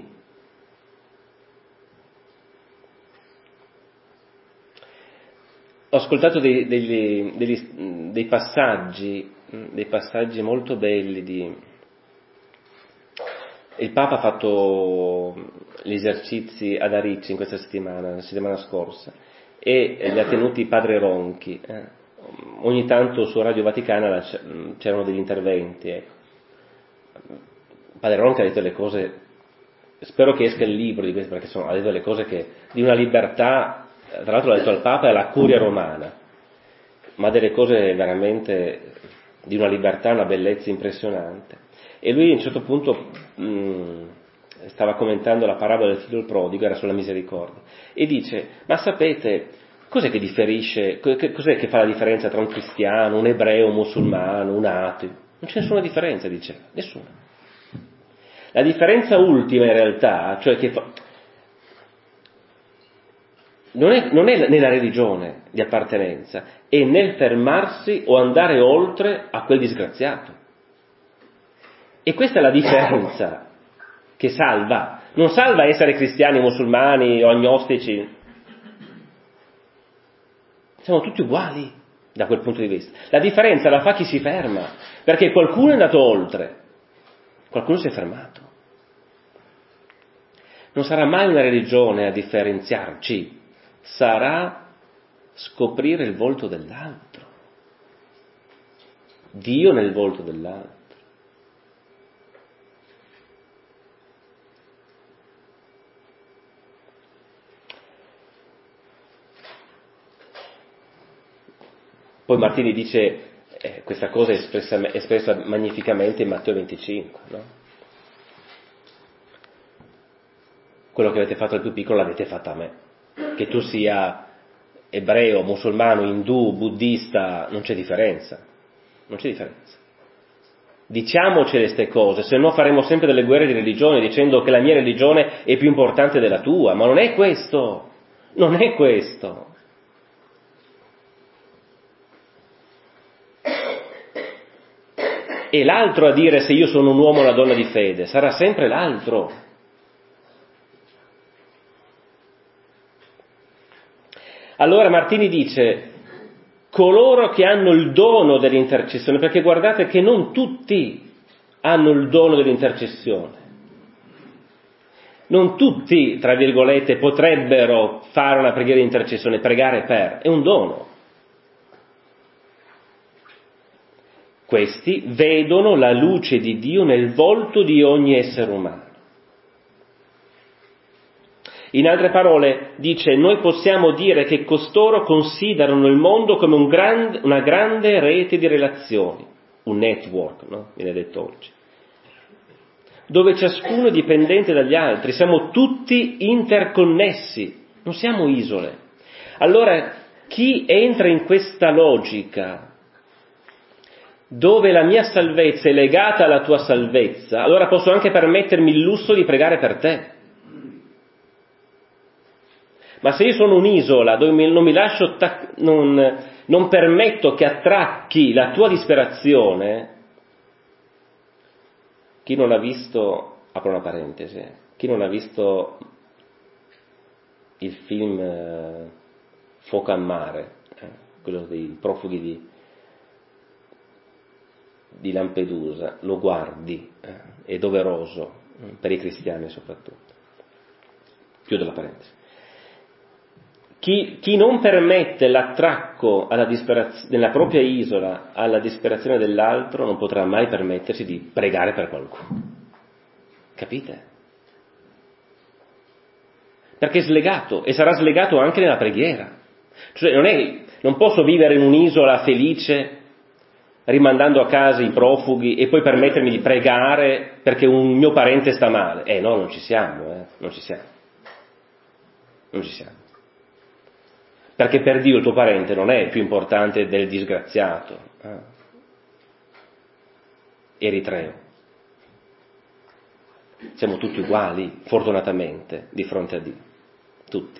Ho ascoltato dei, degli, degli, dei passaggi, dei passaggi molto belli di, il Papa ha fatto gli esercizi ad Aricci in questa settimana, la settimana scorsa, e li ha tenuti padre Ronchi. Eh. Ogni tanto su Radio Vaticana c'erano degli interventi. Ecco. Padre Ronchi ha detto le cose, spero che esca il libro di questo, perché sono, ha detto le cose che, di una libertà, tra l'altro l'ha detto al Papa e alla Curia Romana, ma delle cose veramente di una libertà, una bellezza impressionante. E lui a un certo punto mh, stava commentando la parabola del figlio prodigo, era sulla misericordia, e dice, ma sapete, cos'è che differisce, cos'è che fa la differenza tra un cristiano, un ebreo, un musulmano, un ateo? Non c'è nessuna differenza, dice, nessuna. La differenza ultima in realtà, cioè che fa, non è, non è nella religione di appartenenza, è nel fermarsi o andare oltre a quel disgraziato. E questa è la differenza che salva. Non salva essere cristiani, musulmani o agnostici. Siamo tutti uguali da quel punto di vista. La differenza la fa chi si ferma, perché qualcuno è andato oltre, qualcuno si è fermato. Non sarà mai una religione a differenziarci, sarà scoprire il volto dell'altro, Dio nel volto dell'altro. Poi Martini dice, eh, questa cosa è espressa, espressa magnificamente in Matteo venticinque, no? Quello che avete fatto al più piccolo l'avete fatto a me. Che tu sia ebreo, musulmano, indù, buddista, non c'è differenza. Non c'è differenza. Diciamoci queste cose, se no faremo sempre delle guerre di religione dicendo che la mia religione è più importante della tua, ma non è questo, non è questo. E l'altro a dire se io sono un uomo o una donna di fede, sarà sempre l'altro. Allora Martini dice, coloro che hanno il dono dell'intercessione, perché guardate che non tutti hanno il dono dell'intercessione, non tutti, tra virgolette, potrebbero fare una preghiera di intercessione, pregare per, è un dono. Questi vedono la luce di Dio nel volto di ogni essere umano. In altre parole, dice, noi possiamo dire che costoro considerano il mondo come un grand, una grande rete di relazioni, un network, no? Viene detto oggi, dove ciascuno è dipendente dagli altri, siamo tutti interconnessi, non siamo isole. Allora, chi entra in questa logica, dove la mia salvezza è legata alla tua salvezza, allora posso anche permettermi il lusso di pregare per te. Ma se io sono un'isola dove non mi lascio, non, non permetto che attracchi la tua disperazione, chi non ha visto, apro una parentesi, chi non ha visto il film eh, Fuoco a mare, eh, quello dei profughi di, di Lampedusa, lo guardi, eh, è doveroso, eh, per i cristiani soprattutto. Chiudo la parentesi. Chi, chi non permette l'attracco alla disperaz- nella propria isola alla disperazione dell'altro non potrà mai permettersi di pregare per qualcuno. Capite? Perché è slegato e sarà slegato anche nella preghiera. Cioè non è, non posso vivere in un'isola felice rimandando a casa i profughi e poi permettermi di pregare perché un mio parente sta male. Eh no, non ci siamo, eh, non ci siamo. Non ci siamo. Perché per Dio il tuo parente non è più importante del disgraziato, eh? Eritreo. Siamo tutti uguali, fortunatamente, di fronte a Dio. Tutti.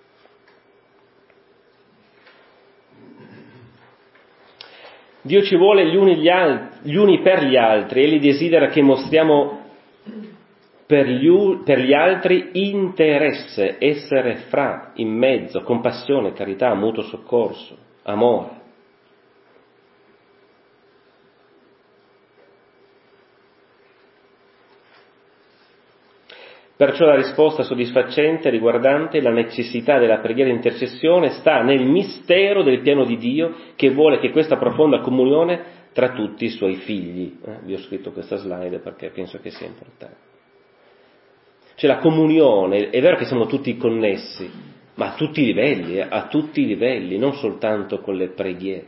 Dio ci vuole gli uni, gli, al- gli uni per gli altri, Egli desidera che mostriamo per gli, per gli altri interesse, essere fra, in mezzo, compassione, carità, mutuo soccorso, amore. Perciò la risposta soddisfacente riguardante la necessità della preghiera di intercessione sta nel mistero del piano di Dio che vuole che questa profonda comunione tra tutti i suoi figli. Eh, vi ho scritto questa slide perché penso che sia importante. Cioè la comunione, è vero che siamo tutti connessi, ma a tutti i livelli, eh, a tutti i livelli, non soltanto con le preghiere.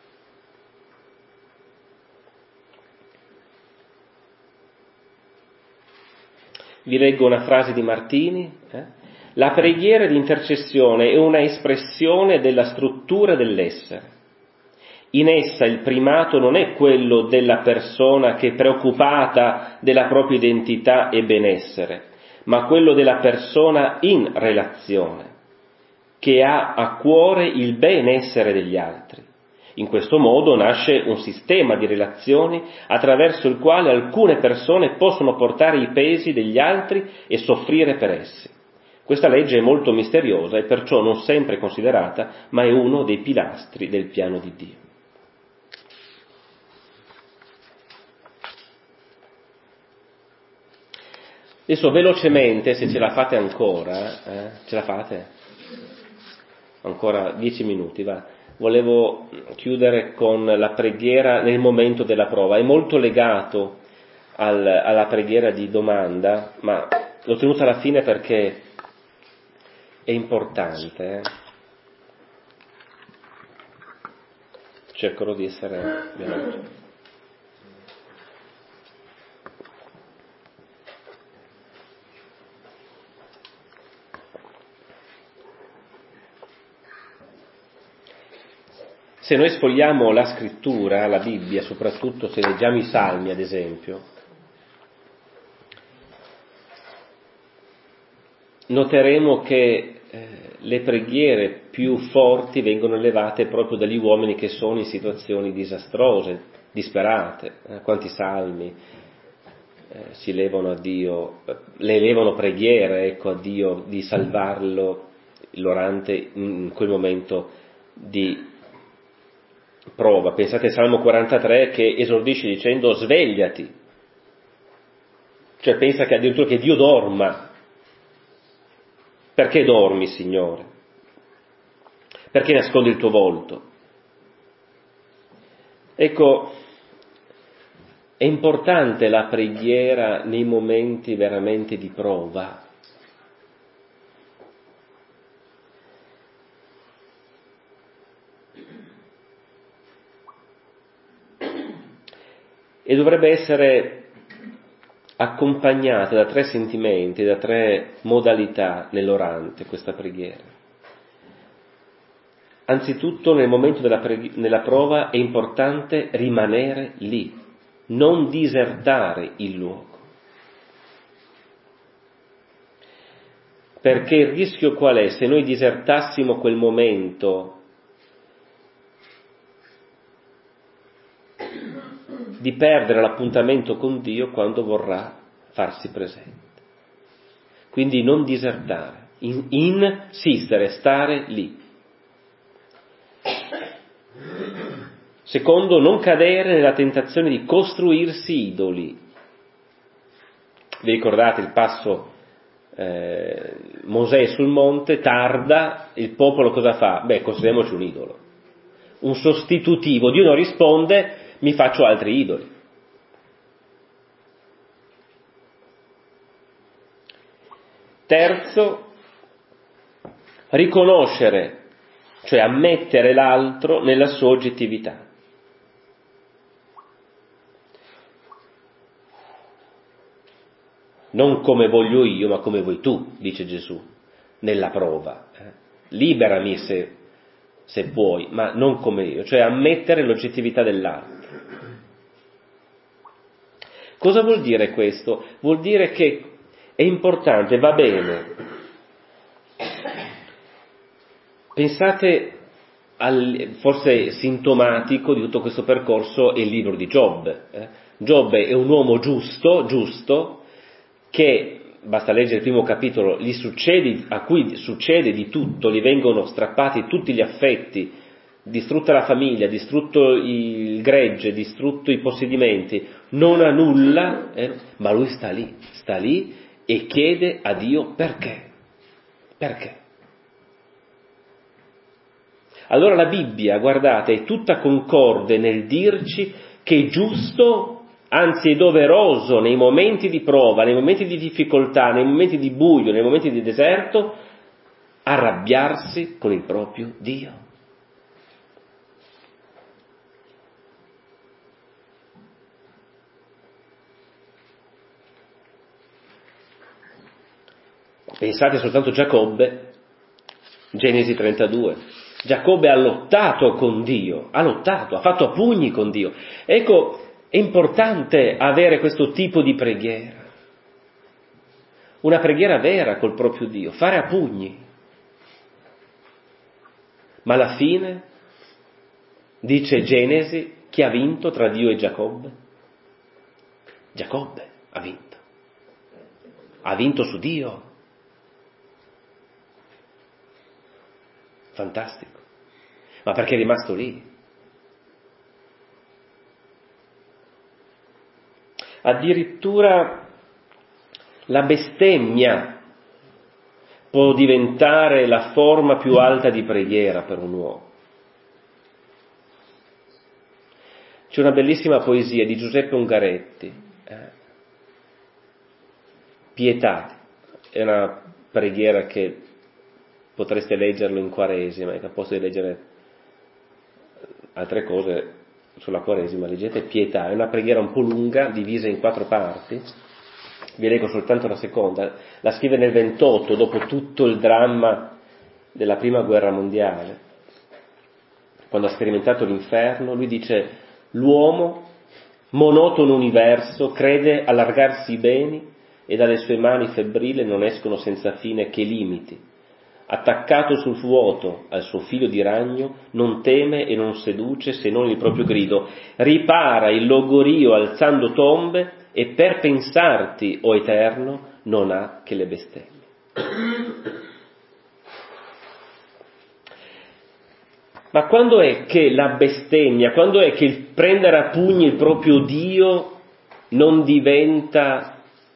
Vi leggo una frase di Martini. Eh? La preghiera di intercessione è una espressione della struttura dell'essere. In essa il primato non è quello della persona che è preoccupata della propria identità e benessere, ma quello della persona in relazione, che ha a cuore il benessere degli altri. In questo modo nasce un sistema di relazioni attraverso il quale alcune persone possono portare i pesi degli altri e soffrire per essi. Questa legge è molto misteriosa e perciò non sempre considerata, ma è uno dei pilastri del piano di Dio. Adesso velocemente, se ce la fate ancora, eh, ce la fate? Ancora dieci minuti, va. Volevo chiudere con la preghiera nel momento della prova. È molto legato al, alla preghiera di domanda, ma l'ho tenuta alla fine perché è importante. Eh. Cercherò di essere veloce. Se noi sfogliamo la scrittura, la Bibbia, soprattutto se leggiamo i Salmi, ad esempio, noteremo che eh, le preghiere più forti vengono elevate proprio dagli uomini che sono in situazioni disastrose, disperate. Eh, quanti salmi eh, si elevano a Dio, eh, le elevano preghiere, ecco, a Dio di salvarlo l'orante in quel momento di prova. Pensate al Salmo quarantatré che esordisce dicendo svegliati, cioè pensa che addirittura che Dio dorma. Perché dormi, Signore? Perché nascondi il tuo volto? Ecco, è importante la preghiera nei momenti veramente di prova. E dovrebbe essere accompagnata da tre sentimenti, da tre modalità nell'orante questa preghiera. Anzitutto nel momento della, preghi- nella prova è importante rimanere lì, non disertare il luogo. Perché il rischio qual è? Se noi disertassimo quel momento di perdere l'appuntamento con Dio quando vorrà farsi presente. Quindi non disertare, in, insistere, stare lì. Secondo, non cadere nella tentazione di costruirsi idoli. Vi ricordate il passo eh, Mosè sul monte, tarda, il popolo cosa fa? Beh, costruiamoci un idolo. Un sostitutivo, Dio non risponde, mi faccio altri idoli. Terzo, riconoscere, cioè ammettere l'altro nella sua oggettività. Non come voglio io, ma come vuoi tu, dice Gesù, nella prova. Liberami se, se puoi, ma non come io, cioè ammettere l'oggettività dell'altro. Cosa vuol dire questo? Vuol dire che è importante, va bene. Pensate, al, forse sintomatico di tutto questo percorso è il libro di Giobbe. Eh? Giobbe è un uomo giusto, giusto, che, basta leggere il primo capitolo, gli succede, a cui succede di tutto, gli vengono strappati tutti gli affetti, distrutta la famiglia, distrutto il gregge, distrutto i possedimenti, non ha nulla, eh? ma lui sta lì, sta lì e chiede a Dio perché. Perché? Allora la Bibbia, guardate, è tutta concorde nel dirci che è giusto, anzi è doveroso nei momenti di prova, nei momenti di difficoltà, nei momenti di buio, nei momenti di deserto, arrabbiarsi con il proprio Dio. Pensate soltanto a Giacobbe, Genesi trentadue. Giacobbe ha lottato con Dio, ha lottato, ha fatto a pugni con Dio. Ecco, è importante avere questo tipo di preghiera, una preghiera vera col proprio Dio, fare a pugni. Ma alla fine, dice Genesi, chi ha vinto tra Dio e Giacobbe? Giacobbe ha vinto, ha vinto su Dio. Fantastico, ma perché è rimasto lì. Addirittura la bestemmia può diventare la forma più alta di preghiera per un uomo. C'è una bellissima poesia di Giuseppe Ungaretti, eh? Pietà, è una preghiera che potreste leggerlo in Quaresima, e al posto di leggere altre cose sulla Quaresima, leggete Pietà, è una preghiera un po' lunga, divisa in quattro parti, vi leggo soltanto la seconda, la scrive nel ventotto, dopo tutto il dramma della Prima Guerra Mondiale, quando ha sperimentato l'inferno. Lui dice: l'uomo, monotono universo, crede allargarsi i beni e dalle sue mani febbrili non escono senza fine che limiti. Attaccato sul vuoto al suo filo di ragno, non teme e non seduce se non il proprio grido. Ripara il logorio alzando tombe e per pensarti, o Eterno, non ha che le bestemmie. Ma quando è che la bestemmia, quando è che il prendere a pugni il proprio Dio non diventa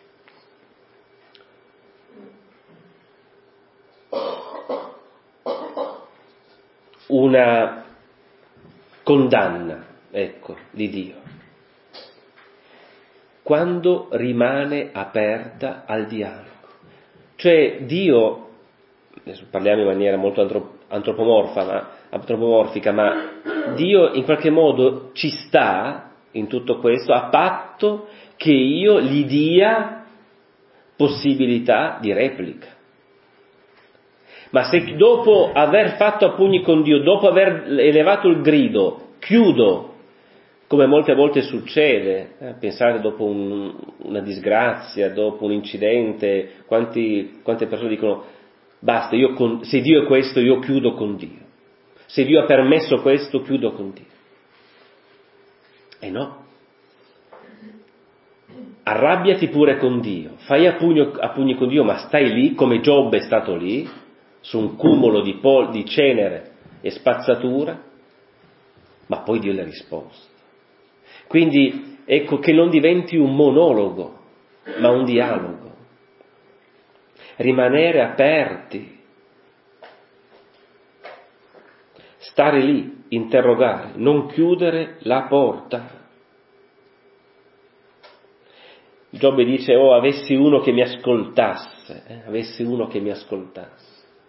una condanna, ecco, di Dio? Quando rimane aperta al dialogo. Cioè Dio, adesso parliamo in maniera molto antropomorfa, ma, antropomorfica, ma Dio in qualche modo ci sta in tutto questo, a patto che io gli dia possibilità di replica. Ma se dopo aver fatto a pugni con Dio, dopo aver elevato il grido, chiudo, come molte volte succede, eh, pensate dopo un, una disgrazia, dopo un incidente, quanti, quante persone dicono basta, io con, se Dio è questo io chiudo con Dio, se Dio ha permesso questo chiudo con Dio. E no, arrabbiati pure con Dio, fai a, pugno, a pugni con Dio, ma stai lì come Giobbe è stato lì, su un cumulo di, pol- di cenere e spazzatura, ma poi Dio le ha risposto. Quindi ecco che non diventi un monologo, ma un dialogo. Rimanere aperti, stare lì, interrogare, non chiudere la porta. Giobbe dice: oh, avessi uno che mi ascoltasse, eh, avessi uno che mi ascoltasse.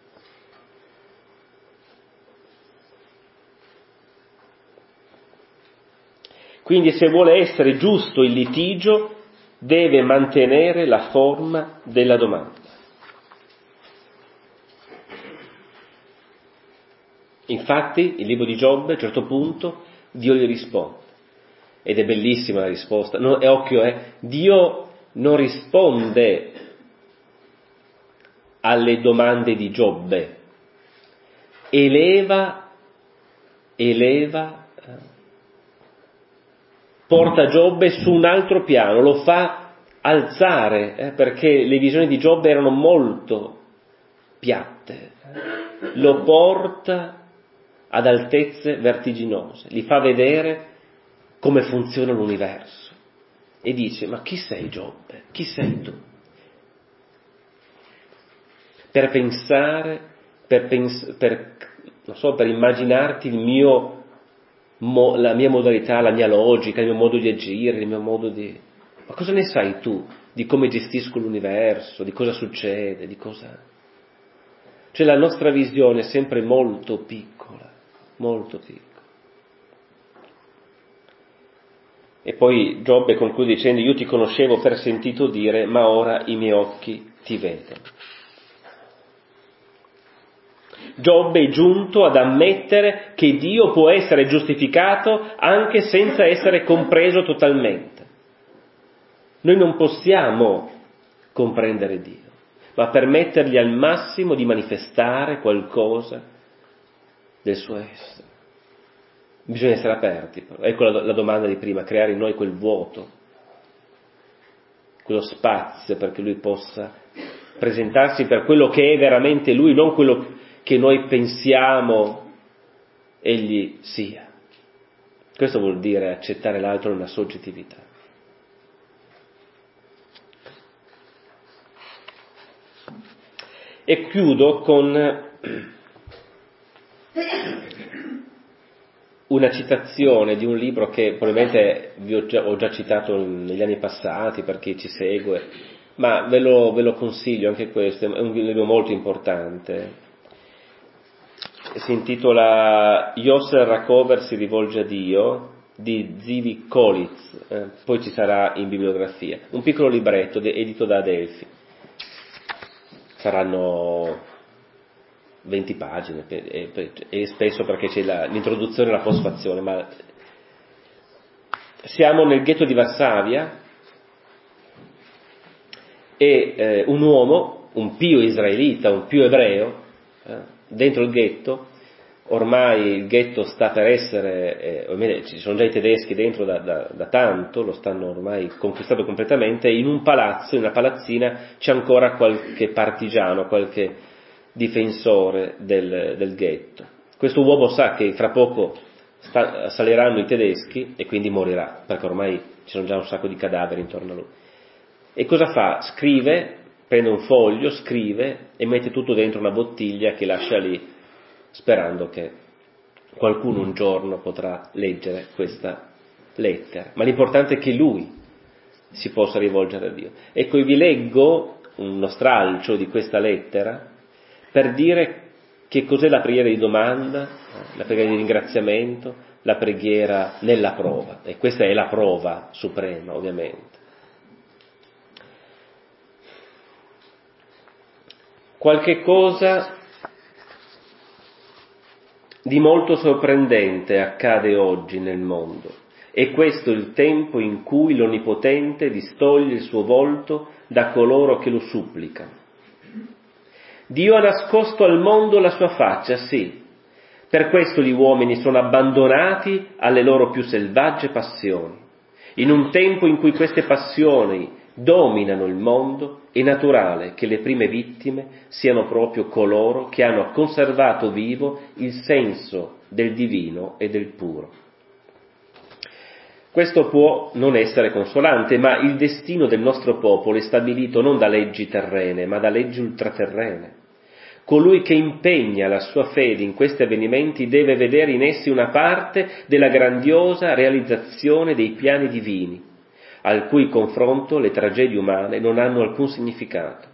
Quindi se vuole essere giusto il litigio, deve mantenere la forma della domanda. Infatti, il libro di Giobbe, a un certo punto, Dio gli risponde. Ed è bellissima la risposta. No, è occhio, eh. Dio non risponde alle domande di Giobbe. Eleva, eleva, porta Giobbe su un altro piano, lo fa alzare, eh, perché le visioni di Giobbe erano molto piatte, lo porta ad altezze vertiginose, gli fa vedere come funziona l'universo e dice: ma chi sei Giobbe? Chi sei tu? per pensare, per, pens- per, non so, per immaginarti il mio, mo- la mia modalità, la mia logica, il mio modo di agire, il mio modo di... Ma cosa ne sai tu di come gestisco l'universo, di cosa succede, di cosa... Cioè la nostra visione è sempre molto piccola, molto piccola. E poi Giobbe conclude dicendo: io ti conoscevo per sentito dire, ma ora i miei occhi ti vedono. Giobbe è giunto ad ammettere che Dio può essere giustificato anche senza essere compreso totalmente. Noi non possiamo comprendere Dio, ma permettergli al massimo di manifestare qualcosa del suo essere. Bisogna essere aperti. Ecco la, la domanda di prima: creare in noi quel vuoto, quello spazio perché Lui possa presentarsi per quello che è veramente Lui, non quello che noi pensiamo Egli sia. Questo vuol dire accettare l'altro nella soggettività. E chiudo con una citazione di un libro che probabilmente vi ho già, ho già citato negli anni passati per chi ci segue, ma ve lo, ve lo consiglio anche questo, è un libro molto importante. Si intitola Yosser Rakover si rivolge a Dio, di Zivi Kolitz, eh, poi ci sarà in bibliografia. Un piccolo libretto de, edito da Adelphi. Saranno venti pagine, e, e, e spesso perché c'è la, l'introduzione e la postfazione, ma siamo nel ghetto di Varsavia e eh, un uomo, un pio israelita, un pio ebreo, eh, dentro il ghetto, ormai il ghetto sta per essere, eh, ormai ci sono già i tedeschi dentro da, da, da tanto, lo stanno ormai conquistato completamente, in un palazzo, in una palazzina, c'è ancora qualche partigiano, qualche difensore del, del ghetto. Questo uomo sa che fra poco sta, saliranno i tedeschi e quindi morirà, perché ormai ci sono già un sacco di cadaveri intorno a lui. E cosa fa? Scrive, prende un foglio, scrive e mette tutto dentro una bottiglia che lascia lì, sperando che qualcuno un giorno potrà leggere questa lettera. Ma l'importante è che lui si possa rivolgere a Dio. Ecco, vi leggo uno stralcio di questa lettera per dire che cos'è la preghiera di domanda, la preghiera di ringraziamento, la preghiera nella prova. E questa è la prova suprema, ovviamente. Qualche cosa di molto sorprendente accade oggi nel mondo. E questo è il tempo in cui l'Onnipotente distoglie il suo volto da coloro che lo supplicano. Dio ha nascosto al mondo la sua faccia, sì. Per questo gli uomini sono abbandonati alle loro più selvagge passioni. In un tempo in cui queste passioni dominano il mondo, è naturale che le prime vittime siano proprio coloro che hanno conservato vivo il senso del divino e del puro. Questo può non essere consolante, ma il destino del nostro popolo è stabilito non da leggi terrene, ma da leggi ultraterrene. Colui che impegna la sua fede in questi avvenimenti deve vedere in essi una parte della grandiosa realizzazione dei piani divini, al cui confronto le tragedie umane non hanno alcun significato.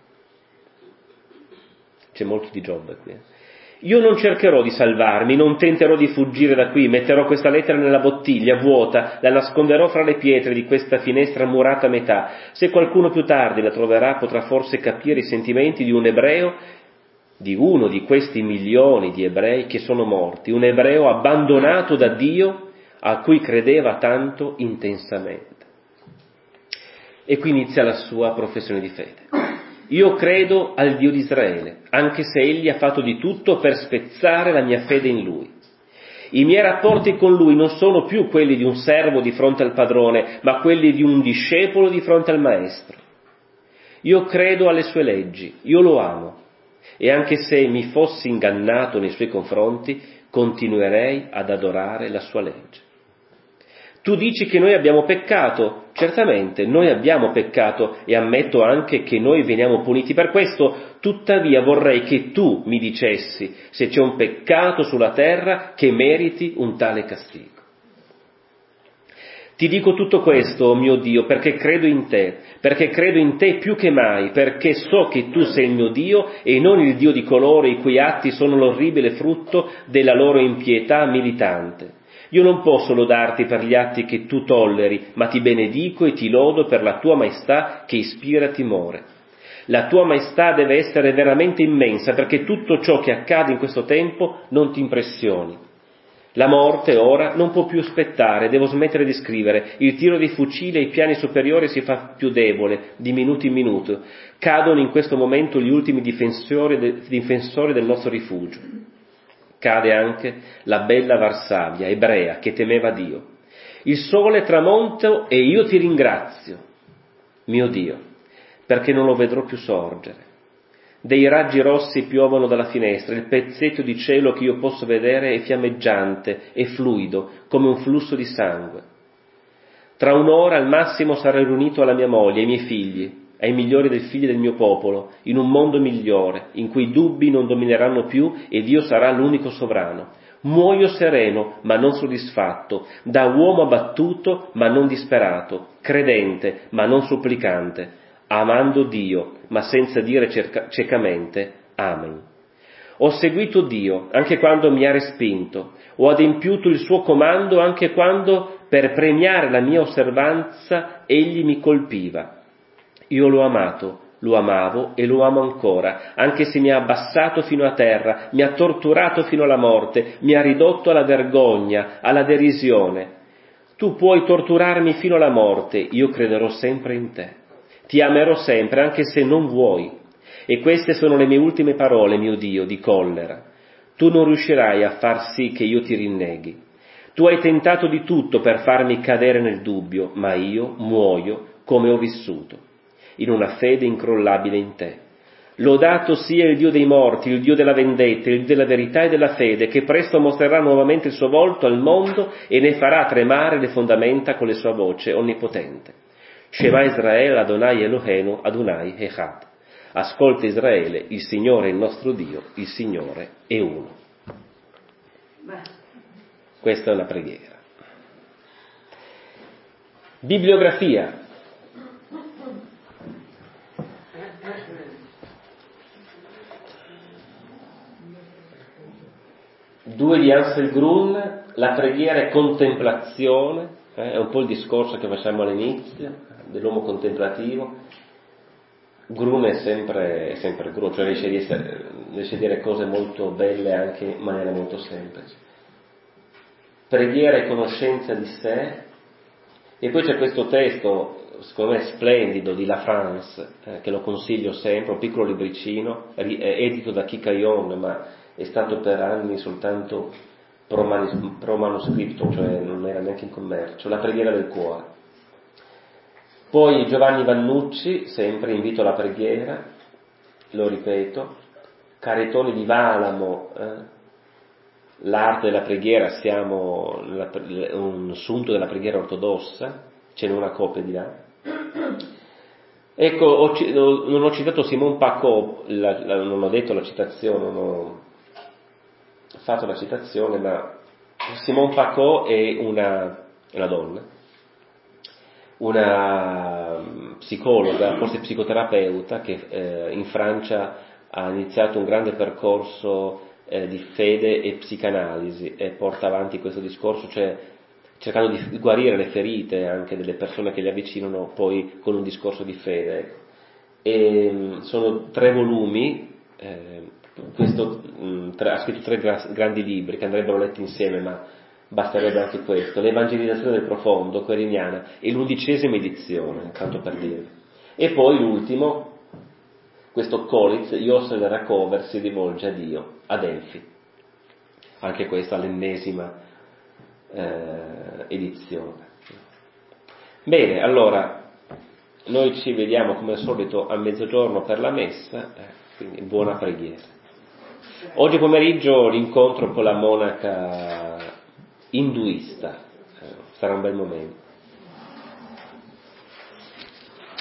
C'è molto di Giobbe qui. Eh? Io non cercherò di salvarmi, non tenterò di fuggire da qui, metterò questa lettera nella bottiglia vuota, la nasconderò fra le pietre di questa finestra murata a metà. Se qualcuno più tardi la troverà, potrà forse capire i sentimenti di un ebreo, di uno di questi milioni di ebrei che sono morti, un ebreo abbandonato da Dio a cui credeva tanto intensamente. E qui inizia la sua professione di fede. Io credo al Dio di Israele, anche se egli ha fatto di tutto per spezzare la mia fede in lui. I miei rapporti con lui non sono più quelli di un servo di fronte al padrone, ma quelli di un discepolo di fronte al maestro. Io credo alle sue leggi, io lo amo, e anche se mi fossi ingannato nei suoi confronti, continuerei ad adorare la sua legge. Tu dici che noi abbiamo peccato, certamente noi abbiamo peccato e ammetto anche che noi veniamo puniti per questo, tuttavia vorrei che tu mi dicessi se c'è un peccato sulla terra che meriti un tale castigo. Ti dico tutto questo, oh mio Dio, perché credo in te, perché credo in te più che mai, perché so che tu sei il mio Dio e non il Dio di coloro i cui atti sono l'orribile frutto della loro impietà militante. Io non posso lodarti per gli atti che tu tolleri, ma ti benedico e ti lodo per la tua maestà che ispira timore. La tua maestà deve essere veramente immensa, perché tutto ciò che accade in questo tempo non ti impressioni. La morte ora non può più aspettare, devo smettere di scrivere, il tiro dei fucili ai piani superiori si fa più debole, di minuto in minuto, cadono in questo momento gli ultimi difensori, de, difensori del nostro rifugio. Cade anche la bella Varsavia, ebrea, che temeva Dio. Il sole tramonta e io ti ringrazio, mio Dio, perché non lo vedrò più sorgere. Dei raggi rossi piovono dalla finestra, il pezzetto di cielo che io posso vedere è fiammeggiante e fluido, come un flusso di sangue. Tra un'ora al massimo sarò riunito alla mia moglie, ai miei figli, ai migliori dei figli del mio popolo, in un mondo migliore, in cui i dubbi non domineranno più e Dio sarà l'unico sovrano. Muoio sereno, ma non soddisfatto, da uomo abbattuto, ma non disperato, credente, ma non supplicante, amando Dio, ma senza dire cerca- ciecamente Amen. Ho seguito Dio anche quando mi ha respinto, ho adempiuto il suo comando anche quando, per premiare la mia osservanza, egli mi colpiva. Io l'ho amato, lo amavo e lo amo ancora, anche se mi ha abbassato fino a terra, mi ha torturato fino alla morte, mi ha ridotto alla vergogna, alla derisione. Tu puoi torturarmi fino alla morte, io crederò sempre in te. Ti amerò sempre, anche se non vuoi. E queste sono le mie ultime parole, mio Dio, di collera. Tu non riuscirai a far sì che io ti rinneghi. Tu hai tentato di tutto per farmi cadere nel dubbio, ma io muoio come ho vissuto, in una fede incrollabile in te. Lodato sia il Dio dei morti, il Dio della vendetta, il Dio della verità e della fede, che presto mostrerà nuovamente il suo volto al mondo e ne farà tremare le fondamenta con la sua voce onnipotente. Shema Israele, Adonai Eloheinu, Adonai Echad. Ascolta Israele, il Signore è il nostro Dio, il Signore è uno. Questa è una preghiera. Bibliografia. Due di Ansel Grun, la preghiera è contemplazione, eh, è un po' il discorso che facciamo all'inizio, dell'uomo contemplativo. Grun è sempre, è sempre Grun, cioè riesce, di essere, riesce a dire cose molto belle anche in maniera molto semplice. Preghiera e conoscenza di sé. E poi c'è questo testo, secondo me splendido, di La France, eh, che lo consiglio sempre, un piccolo libricino, edito da Kikayon, ma è stato per anni soltanto pro, manis- pro manoscritto, cioè non era neanche in commercio, La preghiera del cuore. Poi Giovanni Vannucci, sempre invito alla preghiera, lo ripeto, Caretoni di Valamo, eh, l'arte della preghiera, siamo un sunto della preghiera ortodossa, ce n'è una copia di là. Ecco, ho, non ho citato Simone Pacot, la, la, non ho detto la citazione, non ho fatto la citazione, ma Simone Pacot è una, è una donna, una psicologa, forse psicoterapeuta, che eh, in Francia ha iniziato un grande percorso eh, di fede e psicanalisi e porta avanti questo discorso, cioè cercando di guarire le ferite anche delle persone che li avvicinano poi con un discorso di fede. E sono tre volumi, eh, questo, mh, tre, ha scritto tre gra- grandi libri che andrebbero letti insieme, ma basterebbe anche questo: L'Evangelizzazione del Profondo, Queriniana, e l'undicesima edizione, tanto per dire. E poi l'ultimo, questo Kolitz, Yossel Racover si rivolge a Dio, a Delfi. Anche questa l'ennesima eh, edizione. Bene, allora, noi ci vediamo come al solito a mezzogiorno per la messa, eh, quindi buona preghiera. Oggi pomeriggio l'incontro con la monaca induista, sarà un bel momento.